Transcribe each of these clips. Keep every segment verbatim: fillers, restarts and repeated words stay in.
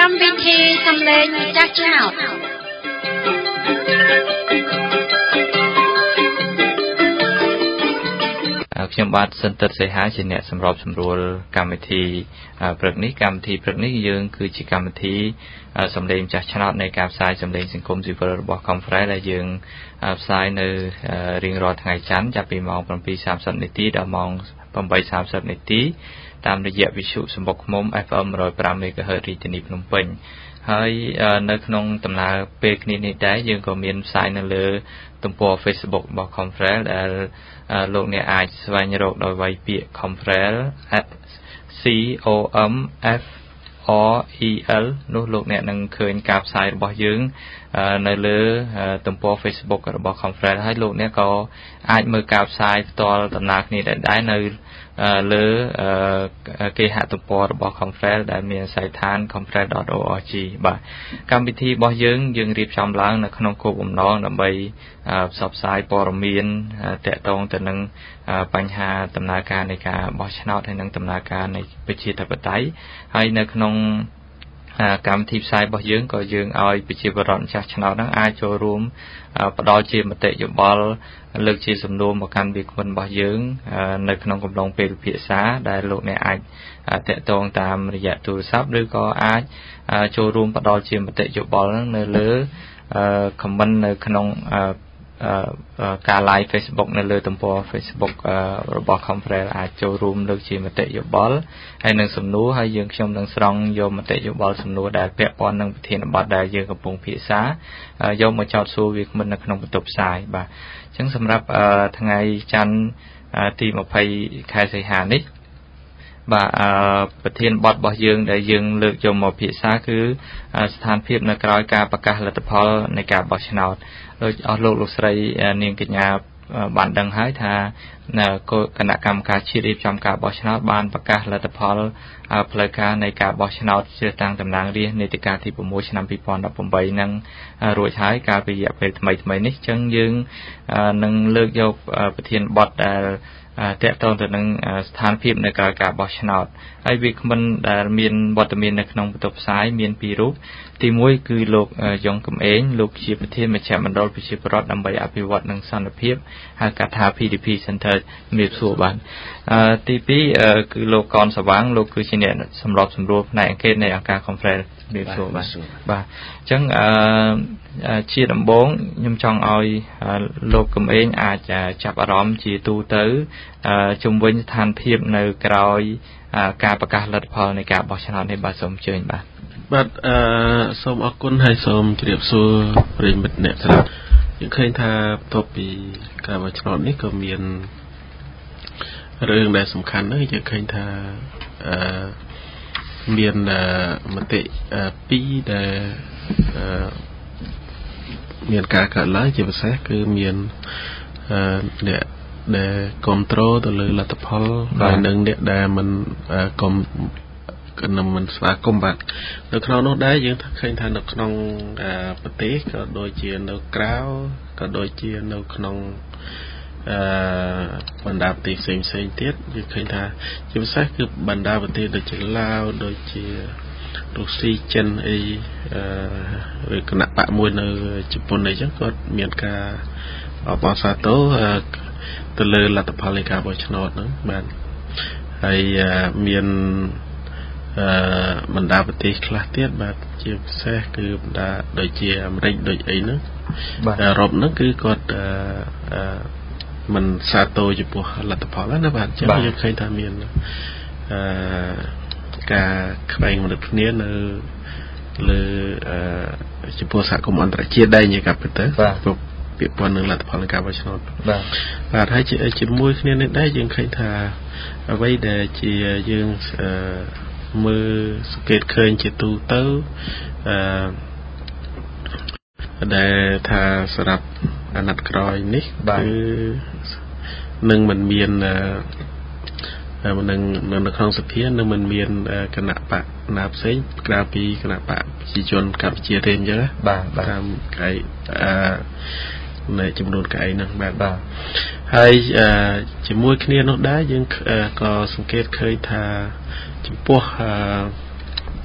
កម្មវិធីសំឡេងម្ចាស់ឆ្នោតខ្ញុំបាទសិនទិតសីហាជាអ្នកសម្របសម្រួលកម្មវិធីព្រឹកនេះកម្មវិធីព្រឹកនេះយើងគឺជាកម្មវិធីសំឡេងម្ចាស់ឆ្នោតនៃការផ្សាយសំឡេងសង្គមស៊ីវិលរបស់ Conference ដែលយើងផ្សាយនៅរៀងរាល់ថ្ងៃច័ន្ទចាប់ពីម៉ោង seven thirty នាទីដល់ម៉ោង eight thirty នាទីតាមរយៈវិទ្យុសម្បុកឃ្មុំ F M one oh five MHz រាជធានីភ្នំពេញហើយនៅក្នុងដំណើរពេលគ្នានេះដែរយើងក៏មានផ្សាយនៅលើទំព័រ Facebook របស់ Conference ដែលលោកអ្នកអាចស្វែងរកដោយវាយពាក្យ Conference C O M F R E L នោះលោកអ្នកនឹងឃើញការផ្សាយរបស់យើងនៅលើទំព័រ Facebook របស់ Conference ហើយលោកអ្នកក៏អាចមើលការផ្សាយផ្ទាល់ដំណើរគ្នាដែរនៅលើគេហទំព័ររបស់ Conference ដែលមានសាយដ្ឋាន conference dot org បាទកម្មវិធីរបស់យើងយើងរៀបចំឡើងនៅក្នុងគោលបំណងដើម្បីផ្សព្វផ្សាយព័ត៌មានទាក់ទងទៅនឹងបញ្ហាដំណើរការនៃការបោះឆ្នោតហើយនិងដំណើរការនៃប្រជាធិបតេយ្យហើយនៅក្នុងកម្មវិធីផ្សាយរបស់យើងក៏យើងឲ្យប្រជាពលរដ្ឋម្ចាស់ឆ្នោតហ្នឹងអាចចូលរួមផ្ដល់ជាមតិយោបល់លើកជាសំណួរមកកាន់វាគ្មិនរបស់យើងនៅក្នុងកំឡុងពេលពិភាក្សាដែលលោកអ្នកអាចតាក់ទងតាមរយៈទូរស័ព្ទឬក៏អាចចូលរួមផ្ដល់ជាមតិយោបល់ហ្នឹងនៅលើ comment នៅក្នុងការ live Facebook នៅលើទំព័រ Facebook របស់ Conference អាចចូលរួមលើកជាមតិយោបល់ហើយនឹងសំណួរហើយយើងខ្ញុំនឹងស្រង់យកមតិយោបល់សំណួរដែលពាក់ព័ន្ធនឹងប្រធានបទដែលយើងកំពុងពិភាក្សាយកមកចោទសួរវាគ្មិននៅក្នុងបន្ទប់ផ្សាយបាទអញ្ចឹងសម្រាប់ថ្ងៃច័ន្ទទីtwentyខែសីហានេះបាទប្រធានបទរបស់យើងដែលយើងលើកយកមកពិភាក្សាគឺស្ថានភាពនៅក្រៅការប្រកាសលទ្ធផលនៃការបោះឆ្នោតដោយអស់លោកលោកស្រីនាងកញ្ញាបានដឹងហើយថាគណៈកម្មការជាតិរៀបចំការបោះឆ្នោតបានប្រកាសលទ្ធផលផ្លូវការនៃការបោះឆ្នោតជ្រើសតាំងតំណាងរាស្ត្រនីតិកាលទីsixឆ្នាំtwenty eighteenនឹងរួចហើយកាលពីរយៈពេលថ្មីថ្មីនេះអញ្ចឹងយើងនឹងលើកយកប្រធានបទដែលតាក់ទងទៅនឹងស្ថានភាពនៃការការបោះឆ្នោតហើយវាគ្មិនដែលមានវត្តមាននៅក្នុងបន្ទប់ផ្សាយមានពីររូបទីមួយគឺលោកយ៉ុងកំឯងលោកជាប្រធានមជ្ឈមណ្ឌលប្រជាពលរដ្ឋដើម្បីអភិវឌ្ឍនិងសន្តិភាពហៅកាត់ថា P D P Center មានសួរបានទីពីរគឺលោកកនសវាងលោកគឺជាអ្នកសម្របសម្រួលផ្នែកអង្កេតនៃអង្គការ Conference មានសួរបាទបាទអញ្ចឹងជាដំបូងខ្ញុំចង់ឲ្យលោកកំឯងអាចចាប់អារម្មណ៍ជាទូទៅជំវិញស្ថានភាពនៅក្រោយការប្រកាសលទ្ធផលនៃការបោះឆ្នោតនេះបាទសូមអញ្ជើញបាទបាទអឺសូមអរគុណហើយសូមជម្រាបសួរប្រិយមិត្តអ្នកស្ដាប់យើងឃើញថាបន្ទាប់ពីការបោះឆ្នោតនេះក៏មានរឿងដែលសំខាន់ណាស់យើងឃើញថាអឺមានមតិពីរដែលអឺមានការកើតឡើងជាពិសេសគឺមានអ្នកដែលគ្រប់គ្រងទៅលើលទ្ធផលហើយនឹងអ្នកដែលមិនគ្រប់ក៏មិនស្វាគមន៍បាទនៅក្នុងនោះដែរយើងឃើញថានៅក្នុងប្រទេសក៏ដូចជានៅក្រៅក៏ដូចជានៅក្នុងអឺបណ្ដាប្រទេសផ្សេងផ្សេងទៀតយើងឃើញថាជាពិសេសគឺបណ្ដាប្រទេសដូចជាឡាវដូចជារុស្ស៊ីចិនអីអឺឬគណៈបកមួយនៅជប៉ុនអីចឹងគាត់មានការអបអរសាទរទៅលើលទ្ធផលនៃការបោះឆ្នោតហ្នឹងបាទហើយមានអឺបណ្ដាប្រទេសខ្លះទៀតបាទជាពិសេសគឺបណ្ដាដូចជាអាមេរិកដូចអីហ្នឹងបាទអឺរ៉ុបហ្នឹងគឺគាត់អឺអឺមិនសាទរចំពោះលទ្ធផលណាបាទអញ្ចឹងយើងឃើញថាមានអឺការខ្វែងគំនិតគ្នានៅលើអឺចំពោះសហគមន៍អន្តរជាតិដែរនិយាយកាត់ទៅពាក់ព័ន្ធនឹងលទ្ធផលនៃការបោះឆ្នោតបាទបាទហើយជាមួយគ្នានេះដែរយើងឃើញថាអ្វីដែលជាយើងអឺមើលសង្កេតឃើញជាទូទៅអឺដែលថាសម្រាប់អាណត្តិក្រោយនេះគឺនឹងមិនមានអឺនឹងនៅក្នុងសភានឹងមិនមានគណៈបកណាផ្សេងក្រៅពីគណៈបកប្រជាជនកម្ពុជាទេអញ្ចឹងបាទតាមកែអឺនៃចំនួនកែហ្នឹងបាទបាទហើយអឺជាមួយគ្នានោះដែរយើងក៏សង្កេតឃើញថាចំពោះអឺ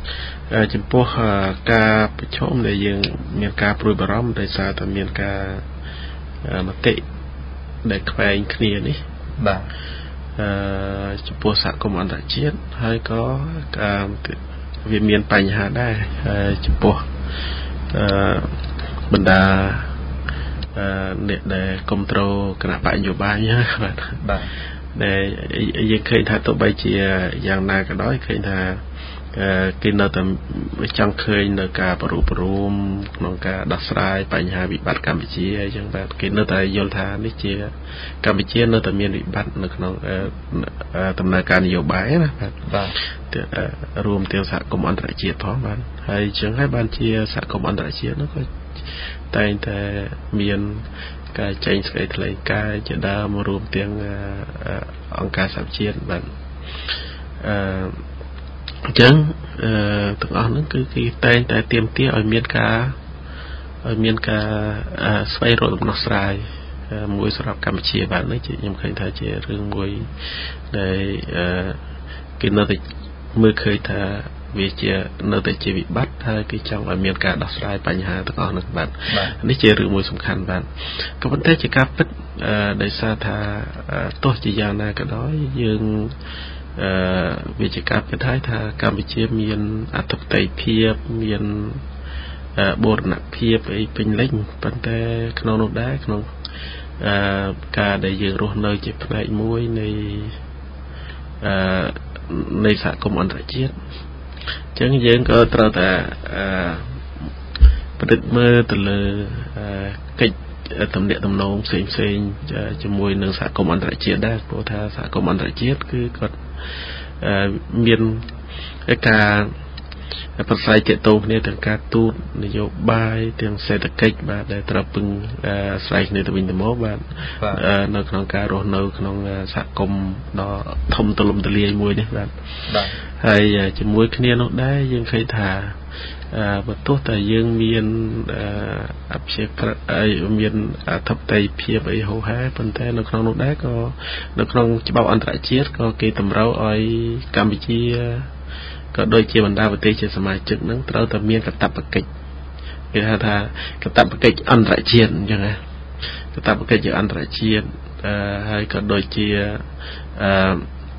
ចំពោះការប្រជុំដែលយើងមានការព្រួយបារម្ភដោយសារតែមានការមតិដែលខ្វែងគ្នានេះបាទអឺចំពោះសហគមន៍អន្តរជាតិហើយក៏ការវាមានបញ្ហាដែរចំពោះអឺបណ្ដាអឺអ្នកដែលគ្រប់គ្រងគណៈបកនយោបាយបាទបាទដែលយើងឃើញថាទោះបីជាយ៉ាងណាក៏ដោយឃើញថាគេនៅតែចង់ឃើញនៅការបរិបរួមក្នុងការដោះស្រាយបញ្ហាវិបត្តិកម្ពុជាអញ្ចឹងបាទគេនៅតែយល់ថានេះជាកម្ពុជានៅតែមានវិបត្តិនៅក្នុងដំណើរការនយោបាយណាបាទបាទរួមទាំងសហគមន៍អន្តរជាតិផងបាទហើយអញ្ចឹងហើយបានជាសហគមន៍អន្តរជាតិនោះក៏តែងតែមានការចេញសេចក្តីថ្លែងការណ៍ជាដើមរួមទាំងអង្គការសហជាតិបាទអឺអញ្ចឹងអឺទាំងអស់ហ្នឹងគឺគេតែងតែទាមទារឲ្យមានការឲ្យមានការស្វែងរកដំណោះស្រាយមួយសម្រាប់កម្ពុជាបាទនេះខ្ញុំឃើញថាជារឿងមួយដែលអឺគេនៅតែមើលឃើញថាវាជានៅតែជាវិបត្តិហើយគេចង់ឲ្យមានការដោះស្រាយបញ្ហាទាំងអស់ហ្នឹងបាទនេះជារឿងមួយសំខាន់បាទក៏ប៉ុន្តែជាការពិតដោយសារថាទោះជាយ៉ាងណាក៏ដោយយើងអឺវិជាការពិតហើយថាកម្ពុជាមានអធិបតេយ្យភាពមានបូរណភាពអីពេញលេញប៉ុន្តែក្នុងនោះដែរក្នុងអឺការដែលយើងរស់នៅជាផ្នែកមួយនៃអឺនៃសហគមន៍អន្តរជាតិអញ្ចឹងយើងក៏ត្រូវតែអឺពិនិត្យមើលទៅលើកិច្ចទំនាក់ទំនងផ្សេងផ្សេងជាមួយនឹងសហគមន៍អន្តរជាតិដែរព្រោះថាសហគមន៍អន្តរជាតិគឺគាត់មានការប្រស័យទាក់ទងគ្នាទាំងការទូតនយោបាយទាំងសេដ្ឋកិច្ចបាទដែលត្រូវពឹងអាស្រ័យគ្នាទៅវិញទៅមកបាទនៅក្នុងការរស់នៅក្នុងសហគមន៍ដ៏ធំទូលំទូលាយមួយនេះបាទហើយជាមួយគ្នានោះដែរយើងឃើញថាបើទោះតែយើងមានអភិជាក្រិតមានអធិបតេយ្យភាពអីហូរហែប៉ុន្តែនៅក្នុងនោះដែរក៏នៅក្នុងច្បាប់អន្តរជាតិក៏គេតម្រូវឲ្យកម្ពុជាក៏ដូចជាបណ្ដាប្រទេសជាសមាជិកនឹងត្រូវតែមានកាតព្វកិច្ចគេហៅថាកាតព្វកិច្ចអន្តរជាតិអញ្ចឹងណាកាតព្វកិច្ចអន្តរជាតិហើយក៏ដូចជាអឺ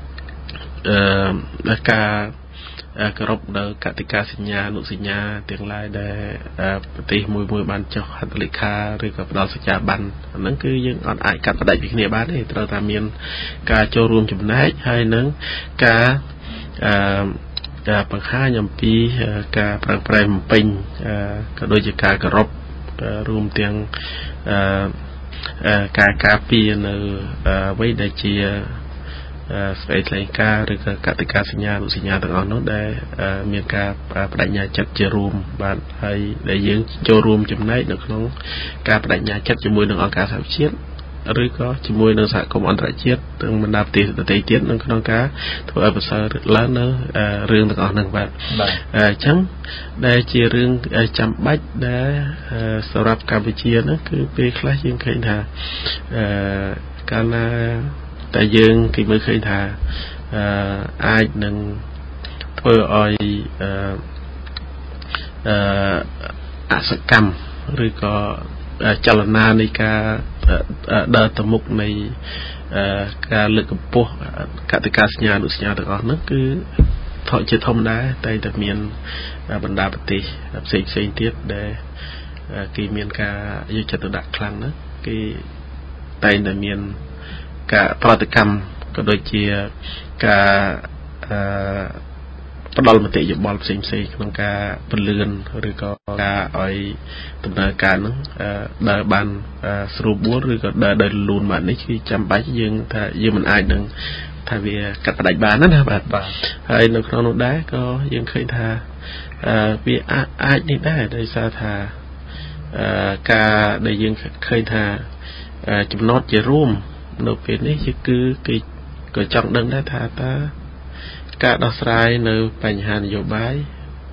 អឺការគោរពនៅកតិកាសញ្ញាអនុសញ្ញាទាំងឡាយដែលប្រទេសមួយមួយបានចុះហត្ថលេខាឬក៏ផ្ដល់សច្ចាប័នហ្នឹងគឺយើងអត់អាចកាត់ផ្ដាច់ពីគ្នាបានទេត្រូវតែមានការចូលរួមចំណែកហើយនឹងការអឺការបង្ហាញអំពីការប្រឹងប្រែងបំពេញក៏ដូចជាការគោរពរួមទាំងការការពារនៅអ្វីដែលជាស្ដីថ្លែងការណ៍ឬក៏កតិកាសញ្ញាអនុសញ្ញាទាំងអស់នោះដែលមានការបដិញ្ញាចិត្តជារួមបាទហើយដែលយើងចូលរួមចំណែកនៅក្នុងការបដិញ្ញាចិត្តជាមួយនឹងអង្គការសហជាតិឬក៏ជាមួយនឹងសហគមន៍អន្តរជាតិទាំងបណ្ដាប្រទេសដទៃទៀតនៅក្នុងការធ្វើឲ្យប្រសើរឡើងនៅរឿងទាំងអស់ហ្នឹងបាទអញ្ចឹងដែលជារឿងចាំបាច់ដែលសម្រាប់កម្ពុជាហ្នឹងគឺពេលខ្លះយើងឃើញថាអឺកាលណាតែយើងគេមើលឃើញថាអឺអាចនឹងធ្វើឲ្យអឺអឺអសកម្មឬក៏ចលនានៃការដើរទៅមុខនៃការលើកកម្ពស់កតិកាសញ្ញាអនុសញ្ញាទាំងអស់នោះគឺថយជាធម្មតាតែតែមានបណ្ដាប្រទេសផ្សេងផ្សេងទៀតដែលគេមានការយកចិត្តទុកដាក់ខ្លាំងណាស់គេតែតែមានការប្រតិកម្មក៏ដូចជាការអឺផ្ដល់មតិយោបល់ផ្សេងផ្សេងក្នុងការពន្លឿនឬក៏ការឲ្យដំណើរការហ្នឹងដើរបានស្រួលបួលឬក៏ដើរដោយលូនមកនេះគឺចាំបាច់យើងថាយើងមិនអាចនឹងថាវាកាត់ផ្ដាច់បានណាបាទហើយនៅក្នុងនោះដែរក៏យើងឃើញថាវាអាចនេះដែរដោយសារថាការដែលយើងឃើញថាចំណត់ជារួមនៅពេលនេះគឺគេក៏ចង់ដឹងដែរថាតើការដោះស្រាយនៅបញ្ហានយោបាយ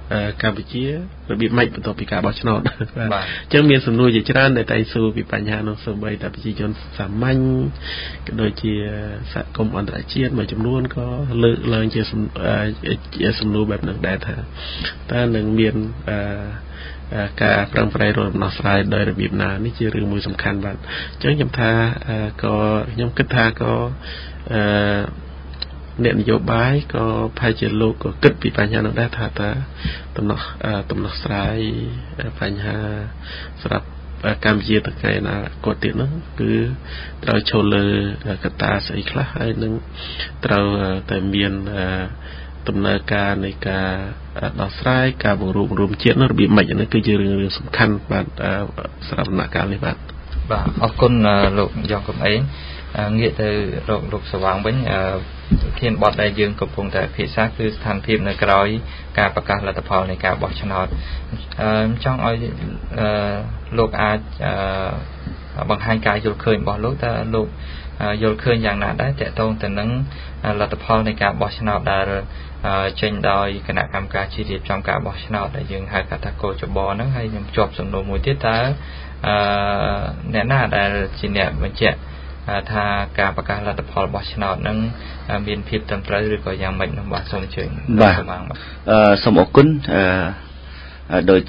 កម្ពុជារបៀបម៉េចបន្ទាប់ពីការបោះឆ្នោតបាទអញ្ចឹងមានសំណួរជាច្រើនដែលតែសួរពីបញ្ហានោះសូម្បីតែប្រជាជនសាមញ្ញក៏ដូចជាសហគមន៍អន្តរជាតិមួយចំនួនក៏លើកឡើងជាសំណួរបែបហ្នឹងដែរថាតើនឹងមានការប្រឹងប្រែងរកដំណោះស្រាយដោយរបៀបណានេះជារឿងមួយសំខាន់បាទអញ្ចឹងខ្ញុំថាក៏ខ្ញុំគិតថាក៏អឺអ្នកនយោបាយក៏ប្រហែលជាលោកក៏គិតពីបញ្ហានោះដែរថាតើដំណោះដំណោះស្រាយបញ្ហាសម្រាប់កម្ពុជាទៅថ្ងៃណាគាត់ទៀតនោះគឺត្រូវចូលលើកត្តាស្អីខ្លះហើយនឹងត្រូវតែមានដំណើរការនៃការដោះស្រាយការបង្រួបបង្រួមជាតិនោះរបៀបម៉េចនេះគឺជារឿងរឿងសំខាន់បាទសម្រាប់ដំណាក់កាលនេះបាទបាទអរគុណលោកយ៉ងកំឯងងាកទៅរកលោកស្វាងវិញធានបទដែលយើងកំពុងតែពិភាក្សាគឺស្ថានភាពនៅក្រោយការប្រកាសលទ្ធផលនៃការបោះឆ្នោតចង់ឲ្យលោកអាចបង្ហាញការយល់ឃើញរបស់លោកតើលោកយល់ឃើញយ៉ាងណាដែរតកតងទៅនឹងលទ្ធផលនៃការបោះឆ្នោតដែលចេញដោយគណៈកម្មការជាតិរៀបចំការបោះឆ្នោតដែលយើងហៅថាកោចបហ្នឹងហើយខ្ញុំជាប់សំណួរមួយទៀតតើអ្នកណាដែលជាអ្នកបញ្ជាក់ថាការប្រកាសលទ្ធផលរបស់ឆ្នោតហ្នឹងមានភាពត្រឹមត្រូវឬក៏យ៉ាងម៉េចនោះបាទសូមអញ្ជើញបាទសូមអរគុណដោយ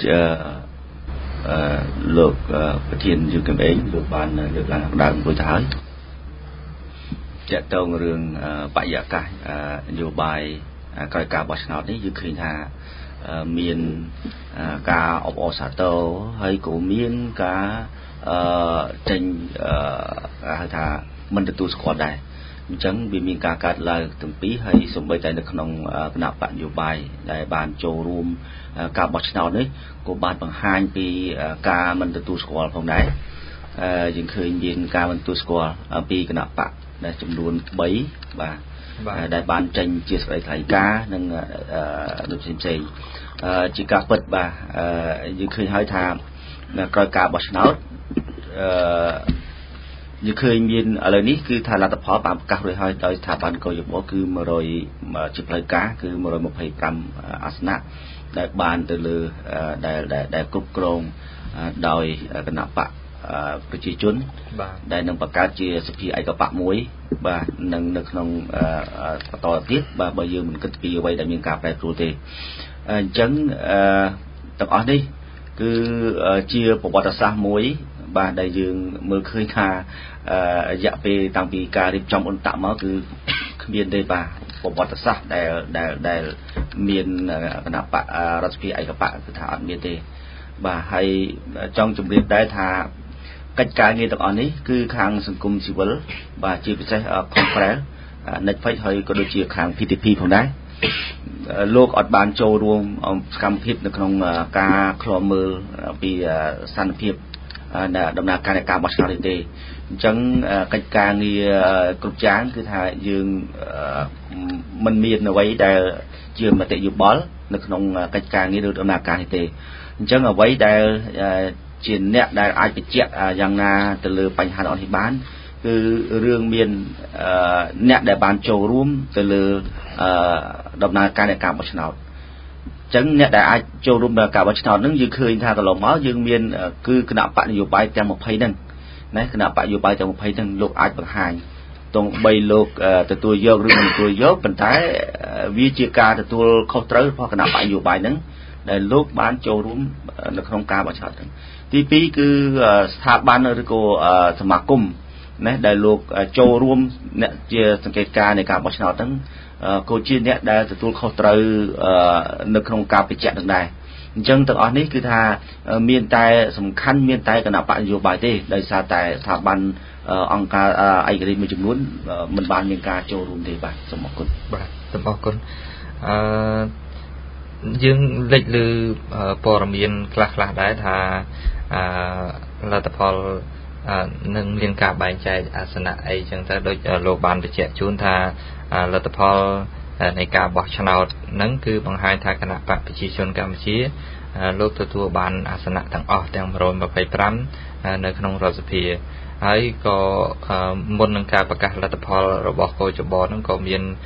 លោកប្រធានយុគមឯងលោកបានលើកឡើងដើមរួចទៅហើយចាក់តងរឿងបរិយាកាសនយោបាយក្រោយការបោះឆ្នោតនេះយើងឃើញថាមានការអបអរសាទរហើយក៏មានការអឺចេញអឺហៅថាមិនទទួលស្គាល់ដែរអញ្ចឹងវាមានការកាត់ឡើងទាំងពីរហើយសូម្បីតែនៅក្នុងគណៈបកនយោបាយដែលបានចូលរួមការបោះឆ្នោតនេះក៏បានបង្ហាញពីការមិនទទួលស្គាល់ផងដែរយើងឃើញមានការមិនទទួលស្គាល់ពីគណៈបកដែលចំនួនបីបាទដែលបានចេញជាសេចក្តីថ្លែងការណ៍និងដូចផ្សេងៗជាការពិតបាទយើងឃើញហើយថាក្រោយការបោះឆ្នោតអឺយើងឃើញមានឥឡូវនេះគឺថាលទ្ធផលបានប្រកាសរួចហើយដោយស្ថាប័នកោយបគឺ100ជាផ្លូវការគឺ125អាសនៈដែលបានទៅលើដែលដែលគ្រប់គ្រងដោយគណៈបកប្រជាជនដែលនឹងបង្កើតជាសភាឯកបកមួយបាទនឹងនៅក្នុងបន្តទៀតបាទបើយើងមិនគិតពីអ្វីដែលមានការប្រែប្រួលទេអញ្ចឹងទាំងអស់នេះគឺជាប្រវត្តិសាស្ត្រមួយបាទដែលយើងមើលឃើញថារយៈពេលតាំងពីការរៀបចំអន្តៈមកគឺគ្មានទេបាទប្រវត្តិសាស្ត្រដែលដែលដែលមានគណៈបករដ្ឋសភាឯកបកគឺថាអត់មានទេបាទហើយចង់ជម្រាបដែរថាកិច្ចការងារទាំងអស់នេះគឺខាងសង្គមស៊ីវិលបាទជាពិសេស Conference Netflix ហើយក៏ដូចជាខាង pê tê pê ផងដែរលោកអត់បានចូលរួមសកម្មភាពនៅក្នុងការឃ្លាំមើលពីស្ថានភាពដំណើរការនៃការបោះឆ្នោតនេះទេអញ្ចឹងកិច្ចការងារគ្រប់យ៉ាងគឺថាយើងមិនមានអ្វីដែលជាមតិយោបល់នៅក្នុងកិច្ចការងារឬដំណើរការនេះទេអញ្ចឹងអ្វីដែលជាអ្នកដែលអាចបញ្ជាក់យ៉ាងណាទៅលើបញ្ហារបស់នេះបានគឺរឿងមានអ្នកដែលបានចូលរួមទៅលើដំណើរការនៃការបោះឆ្នោតអញ្ចឹងអ្នកដែលអាចចូលរួមដល់ការបោះឆ្នោតហ្នឹងយើងឃើញថាកន្លងមកយើងមានគឺគណៈបកនយោបាយទាំង20ហ្នឹងណាគណៈបកនយោបាយទាំង20ហ្នឹងលោកអាចបង្ហាញទោះបីលោកទទួលយកឬមិនទទួលយកប៉ុន្តែវាជាការទទួលខុសត្រូវរបស់គណៈបកនយោបាយហ្នឹងដែលលោកបានចូលរួមនៅក្នុងការបោះឆ្នោតហ្នឹងទីពីរគឺស្ថាប័នឬក៏សមាគមណាដែលលោកចូលរួមអ្នកជាសង្កេតការនៃការបោះឆ្នោតហ្នឹងក៏ជាអ្នកដែលទទួលខុសត្រូវនៅក្នុងការបញ្ជាក់នឹងដែរអញ្ចឹងទាំងអស់នេះគឺថាមានតែសំខាន់មានតែគណៈបកនយោបាយទេដោយសារតែស្ថាប័នអង្គការឯករាជ្យមួយចំនួនមិនបានមានការចូលរួមទេបាទសូមអរគុណបាទសូមអរគុណអឺយើងលេចលើព័ត៌មានខ្លះៗដែរថាលទ្ធផលនឹងមានការបែងចែកអាសនៈអីចឹងទៅដូចលោកបានបញ្ជាក់ជូនថាលទ្ធផលនៃការបោះឆ្នោតហ្នឹងគឺបង្ហាញថាគណៈបកប្រជាជនកម្ពុជាលោកទទួលបានអាសនៈទាំងអស់ទាំង125នៅក្នុងរដ្ឋសភាហើយក៏មុននឹងការប្រកាសលទ្ធផលរបស់កោចបហ្នឹងក៏មាន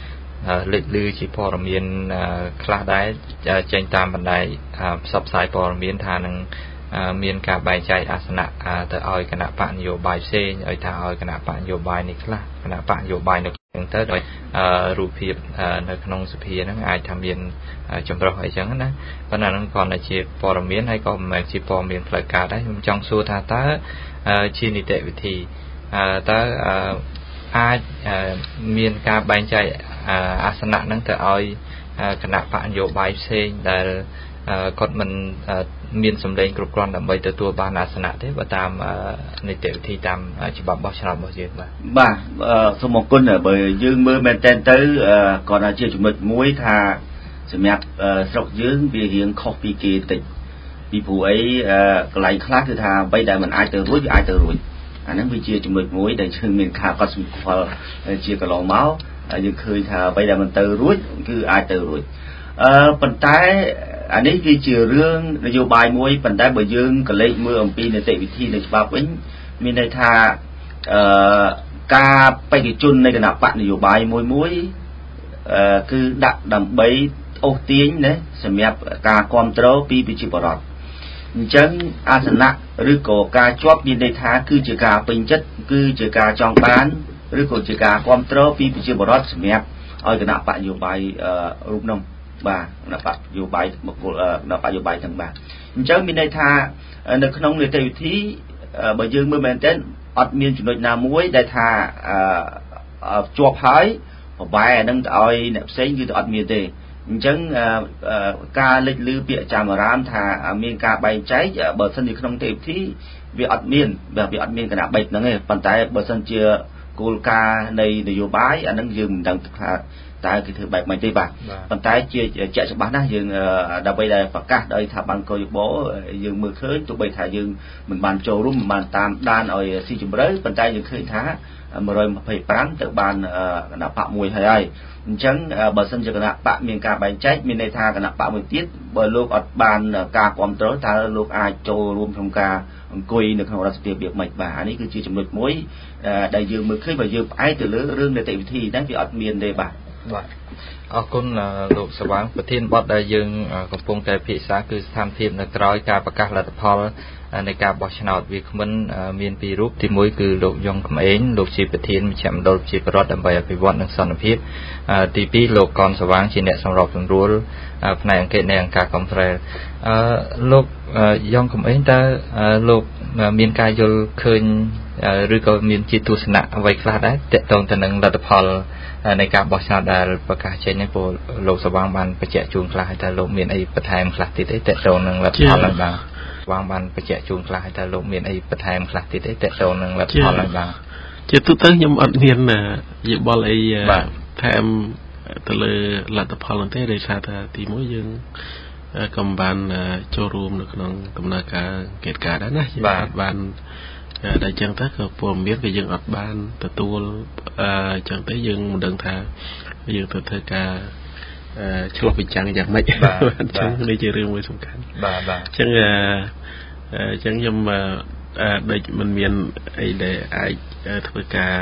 លេចលឺជាព័ត៌មានខ្លះដែរចេញតាមបណ្ដាញផ្សព្វផ្សាយព័ត៌មានថានឹងមានការបែងចែកអាសនៈទៅឲ្យគណៈបកនយោបាយផ្សេងឲ្យថាឲ្យគណៈបកនយោបាយនេះខ្លះគណៈបកនយោបាយនោះទៅដោយរូបភាពនៅក្នុងសភាហ្នឹងអាចថាមានចម្រុះអីចឹងណាប៉ុន្តែហ្នឹងគ្រាន់តែជាព័ត៌មានហើយក៏មិនមែនជាព័ត៌មានផ្លូវការដែរខ្ញុំចង់សួរថាតើជានីតិវិធីតើអាចមានការបែងចែកអាសនៈហ្នឹងទៅឲ្យគណៈបកនយោបាយផ្សេងដែលគាត់មិនមានសម្លេងគ្រប់គ្រាន់ដើម្បីទទួលបានអាសនៈទេបើតាមនីតិវិធីតាមច្បាប់បោះឆ្នោតរបស់យើងបាទបាទសូមអរគុណបើយើងមើលមែនតើទៅគាត់អាចជាចំណុចមួយថាសម្រាប់ស្រុកយើងវារៀងខុសពីគេតិចពីព្រោះអីកន្លែងខ្លះគឺថាអ្វីដែលមិនអាចទៅរួចវាអាចទៅរួចអាហ្នឹងវាជាចំណុចមួយដែលយើងមានការកត់សម្គាល់ជាកន្លងមកយើងឃើញថាអ្វីដែលមិនទៅរួចគឺអាចទៅរួចអឺប៉ុន្តែអានេះវាជារឿងនយោបាយមួយប៉ុន្តែបើយើងកលេចមើលអំពីនីតិវិធីនៃច្បាប់វិញមានន័យថាអឺការបេក្ខជននៃគណៈបកនយោបាយមួយមួយអឺគឺដាក់ដើម្បីអូសទាញណាសម្រាប់ការគ្រប់គ្រងពីប្រជាពលរដ្ឋអញ្ចឹងអាសនៈឬក៏ការជាប់មានន័យថាគឺជាការពេញចិត្តគឺជាការចង់បានឬក៏ជាការគ្រប់គ្រងពីប្រជាពលរដ្ឋសម្រាប់ឲ្យគណៈបកនយោបាយរូបនោះបាទគណៈបកនយោបាយបុគ្គលគណៈបកនយោបាយទាំងបាទអញ្ចឹងមានន័យថានៅក្នុងនីតិវិធីបើយើងមើលមែនទែនអត់មានចំណុចណាមួយដែលថាជាប់ហើយប្របែអានឹងទៅឲ្យអ្នកផ្សេងគឺទៅអត់មានទេអញ្ចឹងការលេចលឺពាក្យចាំអារាមថាមានការបែងចែកបើសិនជាក្នុងនីតិវិធីវាអត់មានវាអត់មានគណៈបេក្ខហ្នឹងទេប៉ុន្តែបើសិនជាគោលការណ៍នៃនយោបាយអានឹងយើងមិនដឹងថាតើគេធ្វើបែបម៉េចទេបាទប៉ុន្តែជាជាក់ច្បាស់ណាស់យើងដើម្បីដែលប្រកាសដោយថាបានកោយបោយើងមើលឃើញទោះបីថាយើងមិនបានចូលរួមមិនបានតាមដានឲ្យស៊ីជម្រៅប៉ុន្តែយើងឃើញថាmột trăm hai mươi lămទៅបានគណៈបកមួយហើយហើយអញ្ចឹងបើសិនជាគណៈបកមានការបែងចែកមានន័យថាគណៈបកមួយទៀតបើលោកអត់បានការគ្រប់គ្រងតើលោកអាចចូលរួមក្នុងការអង្គុយនៅក្នុងរដ្ឋសភាវាមិនបាទអានេះគឺជាចំណុចមួយដែលយើងមើលឃើញបើយើងផ្អែកទៅលើរឿងនីតិវិធីហ្នឹងវាអត់មានទេបាទបាទអរគុណលោកសវាងប្រធានបទដែលយើងកំពុងតែពិភាក្សាគឺស្ថានភាពនៅក្រៅការប្រកាសលទ្ធផលនៃការបោះឆ្នោតវាគ្មិនមានពីររូបទីមួយគឺលោកយ៉ុងកំឯងលោកជាប្រធានមជ្ឈមណ្ឌលជាប្រវត្តិដើម្បីអភិវឌ្ឍនិងសន្តិភាពទីពីរលោកកនសវាងជាអ្នកសម្របសម្រួលផ្នែកអង្គការនៃអង្គការ Conference អឺលោកយ៉ុងកំឯងតើលោកមានការយល់ឃើញឬក៏មានជាទស្សនៈអ្វីខ្លះដែរតកតងទៅនឹងលទ្ធផលនៃការបោះឆ្នោតដែលប្រកាសចេញនេះពលលោកសវាងបានបញ្ជាក់ជូនខ្លះហើយតើលោកមានអីបន្ថែមខ្លះទៀតទេតកតងនឹងលទ្ធផលហ្នឹងបាទវាងបានបញ្ជាក់ជូនខ្លះហើយតើលោកមានអីបន្ថែមខ្លះទៀតទេតកតងនឹងលទ្ធផលហ្នឹងបាទជាទូទៅខ្ញុំអត់មានយោបល់អីថែមទៅលើលទ្ធផលហ្នឹងទេដោយសារថាទីមួយយើងក៏បានចូលរួមនៅក្នុងដំណើរការកិច្ចការដែរណាយើងអត់បានតែអញ្ចឹងទៅក៏ព័ត៌មានវាយើងអត់បានទទួលអញ្ចឹងទៅយើងមិនដឹងថាយើងទៅធ្វើការឆ្លុះបញ្ចាំងយ៉ាងម៉េចបាទអញ្ចឹងនេះជារឿងមួយសំខាន់បាទបាទអញ្ចឹងអញ្ចឹងខ្ញុំដូចមិនមានអីដែលអាចធ្វើការ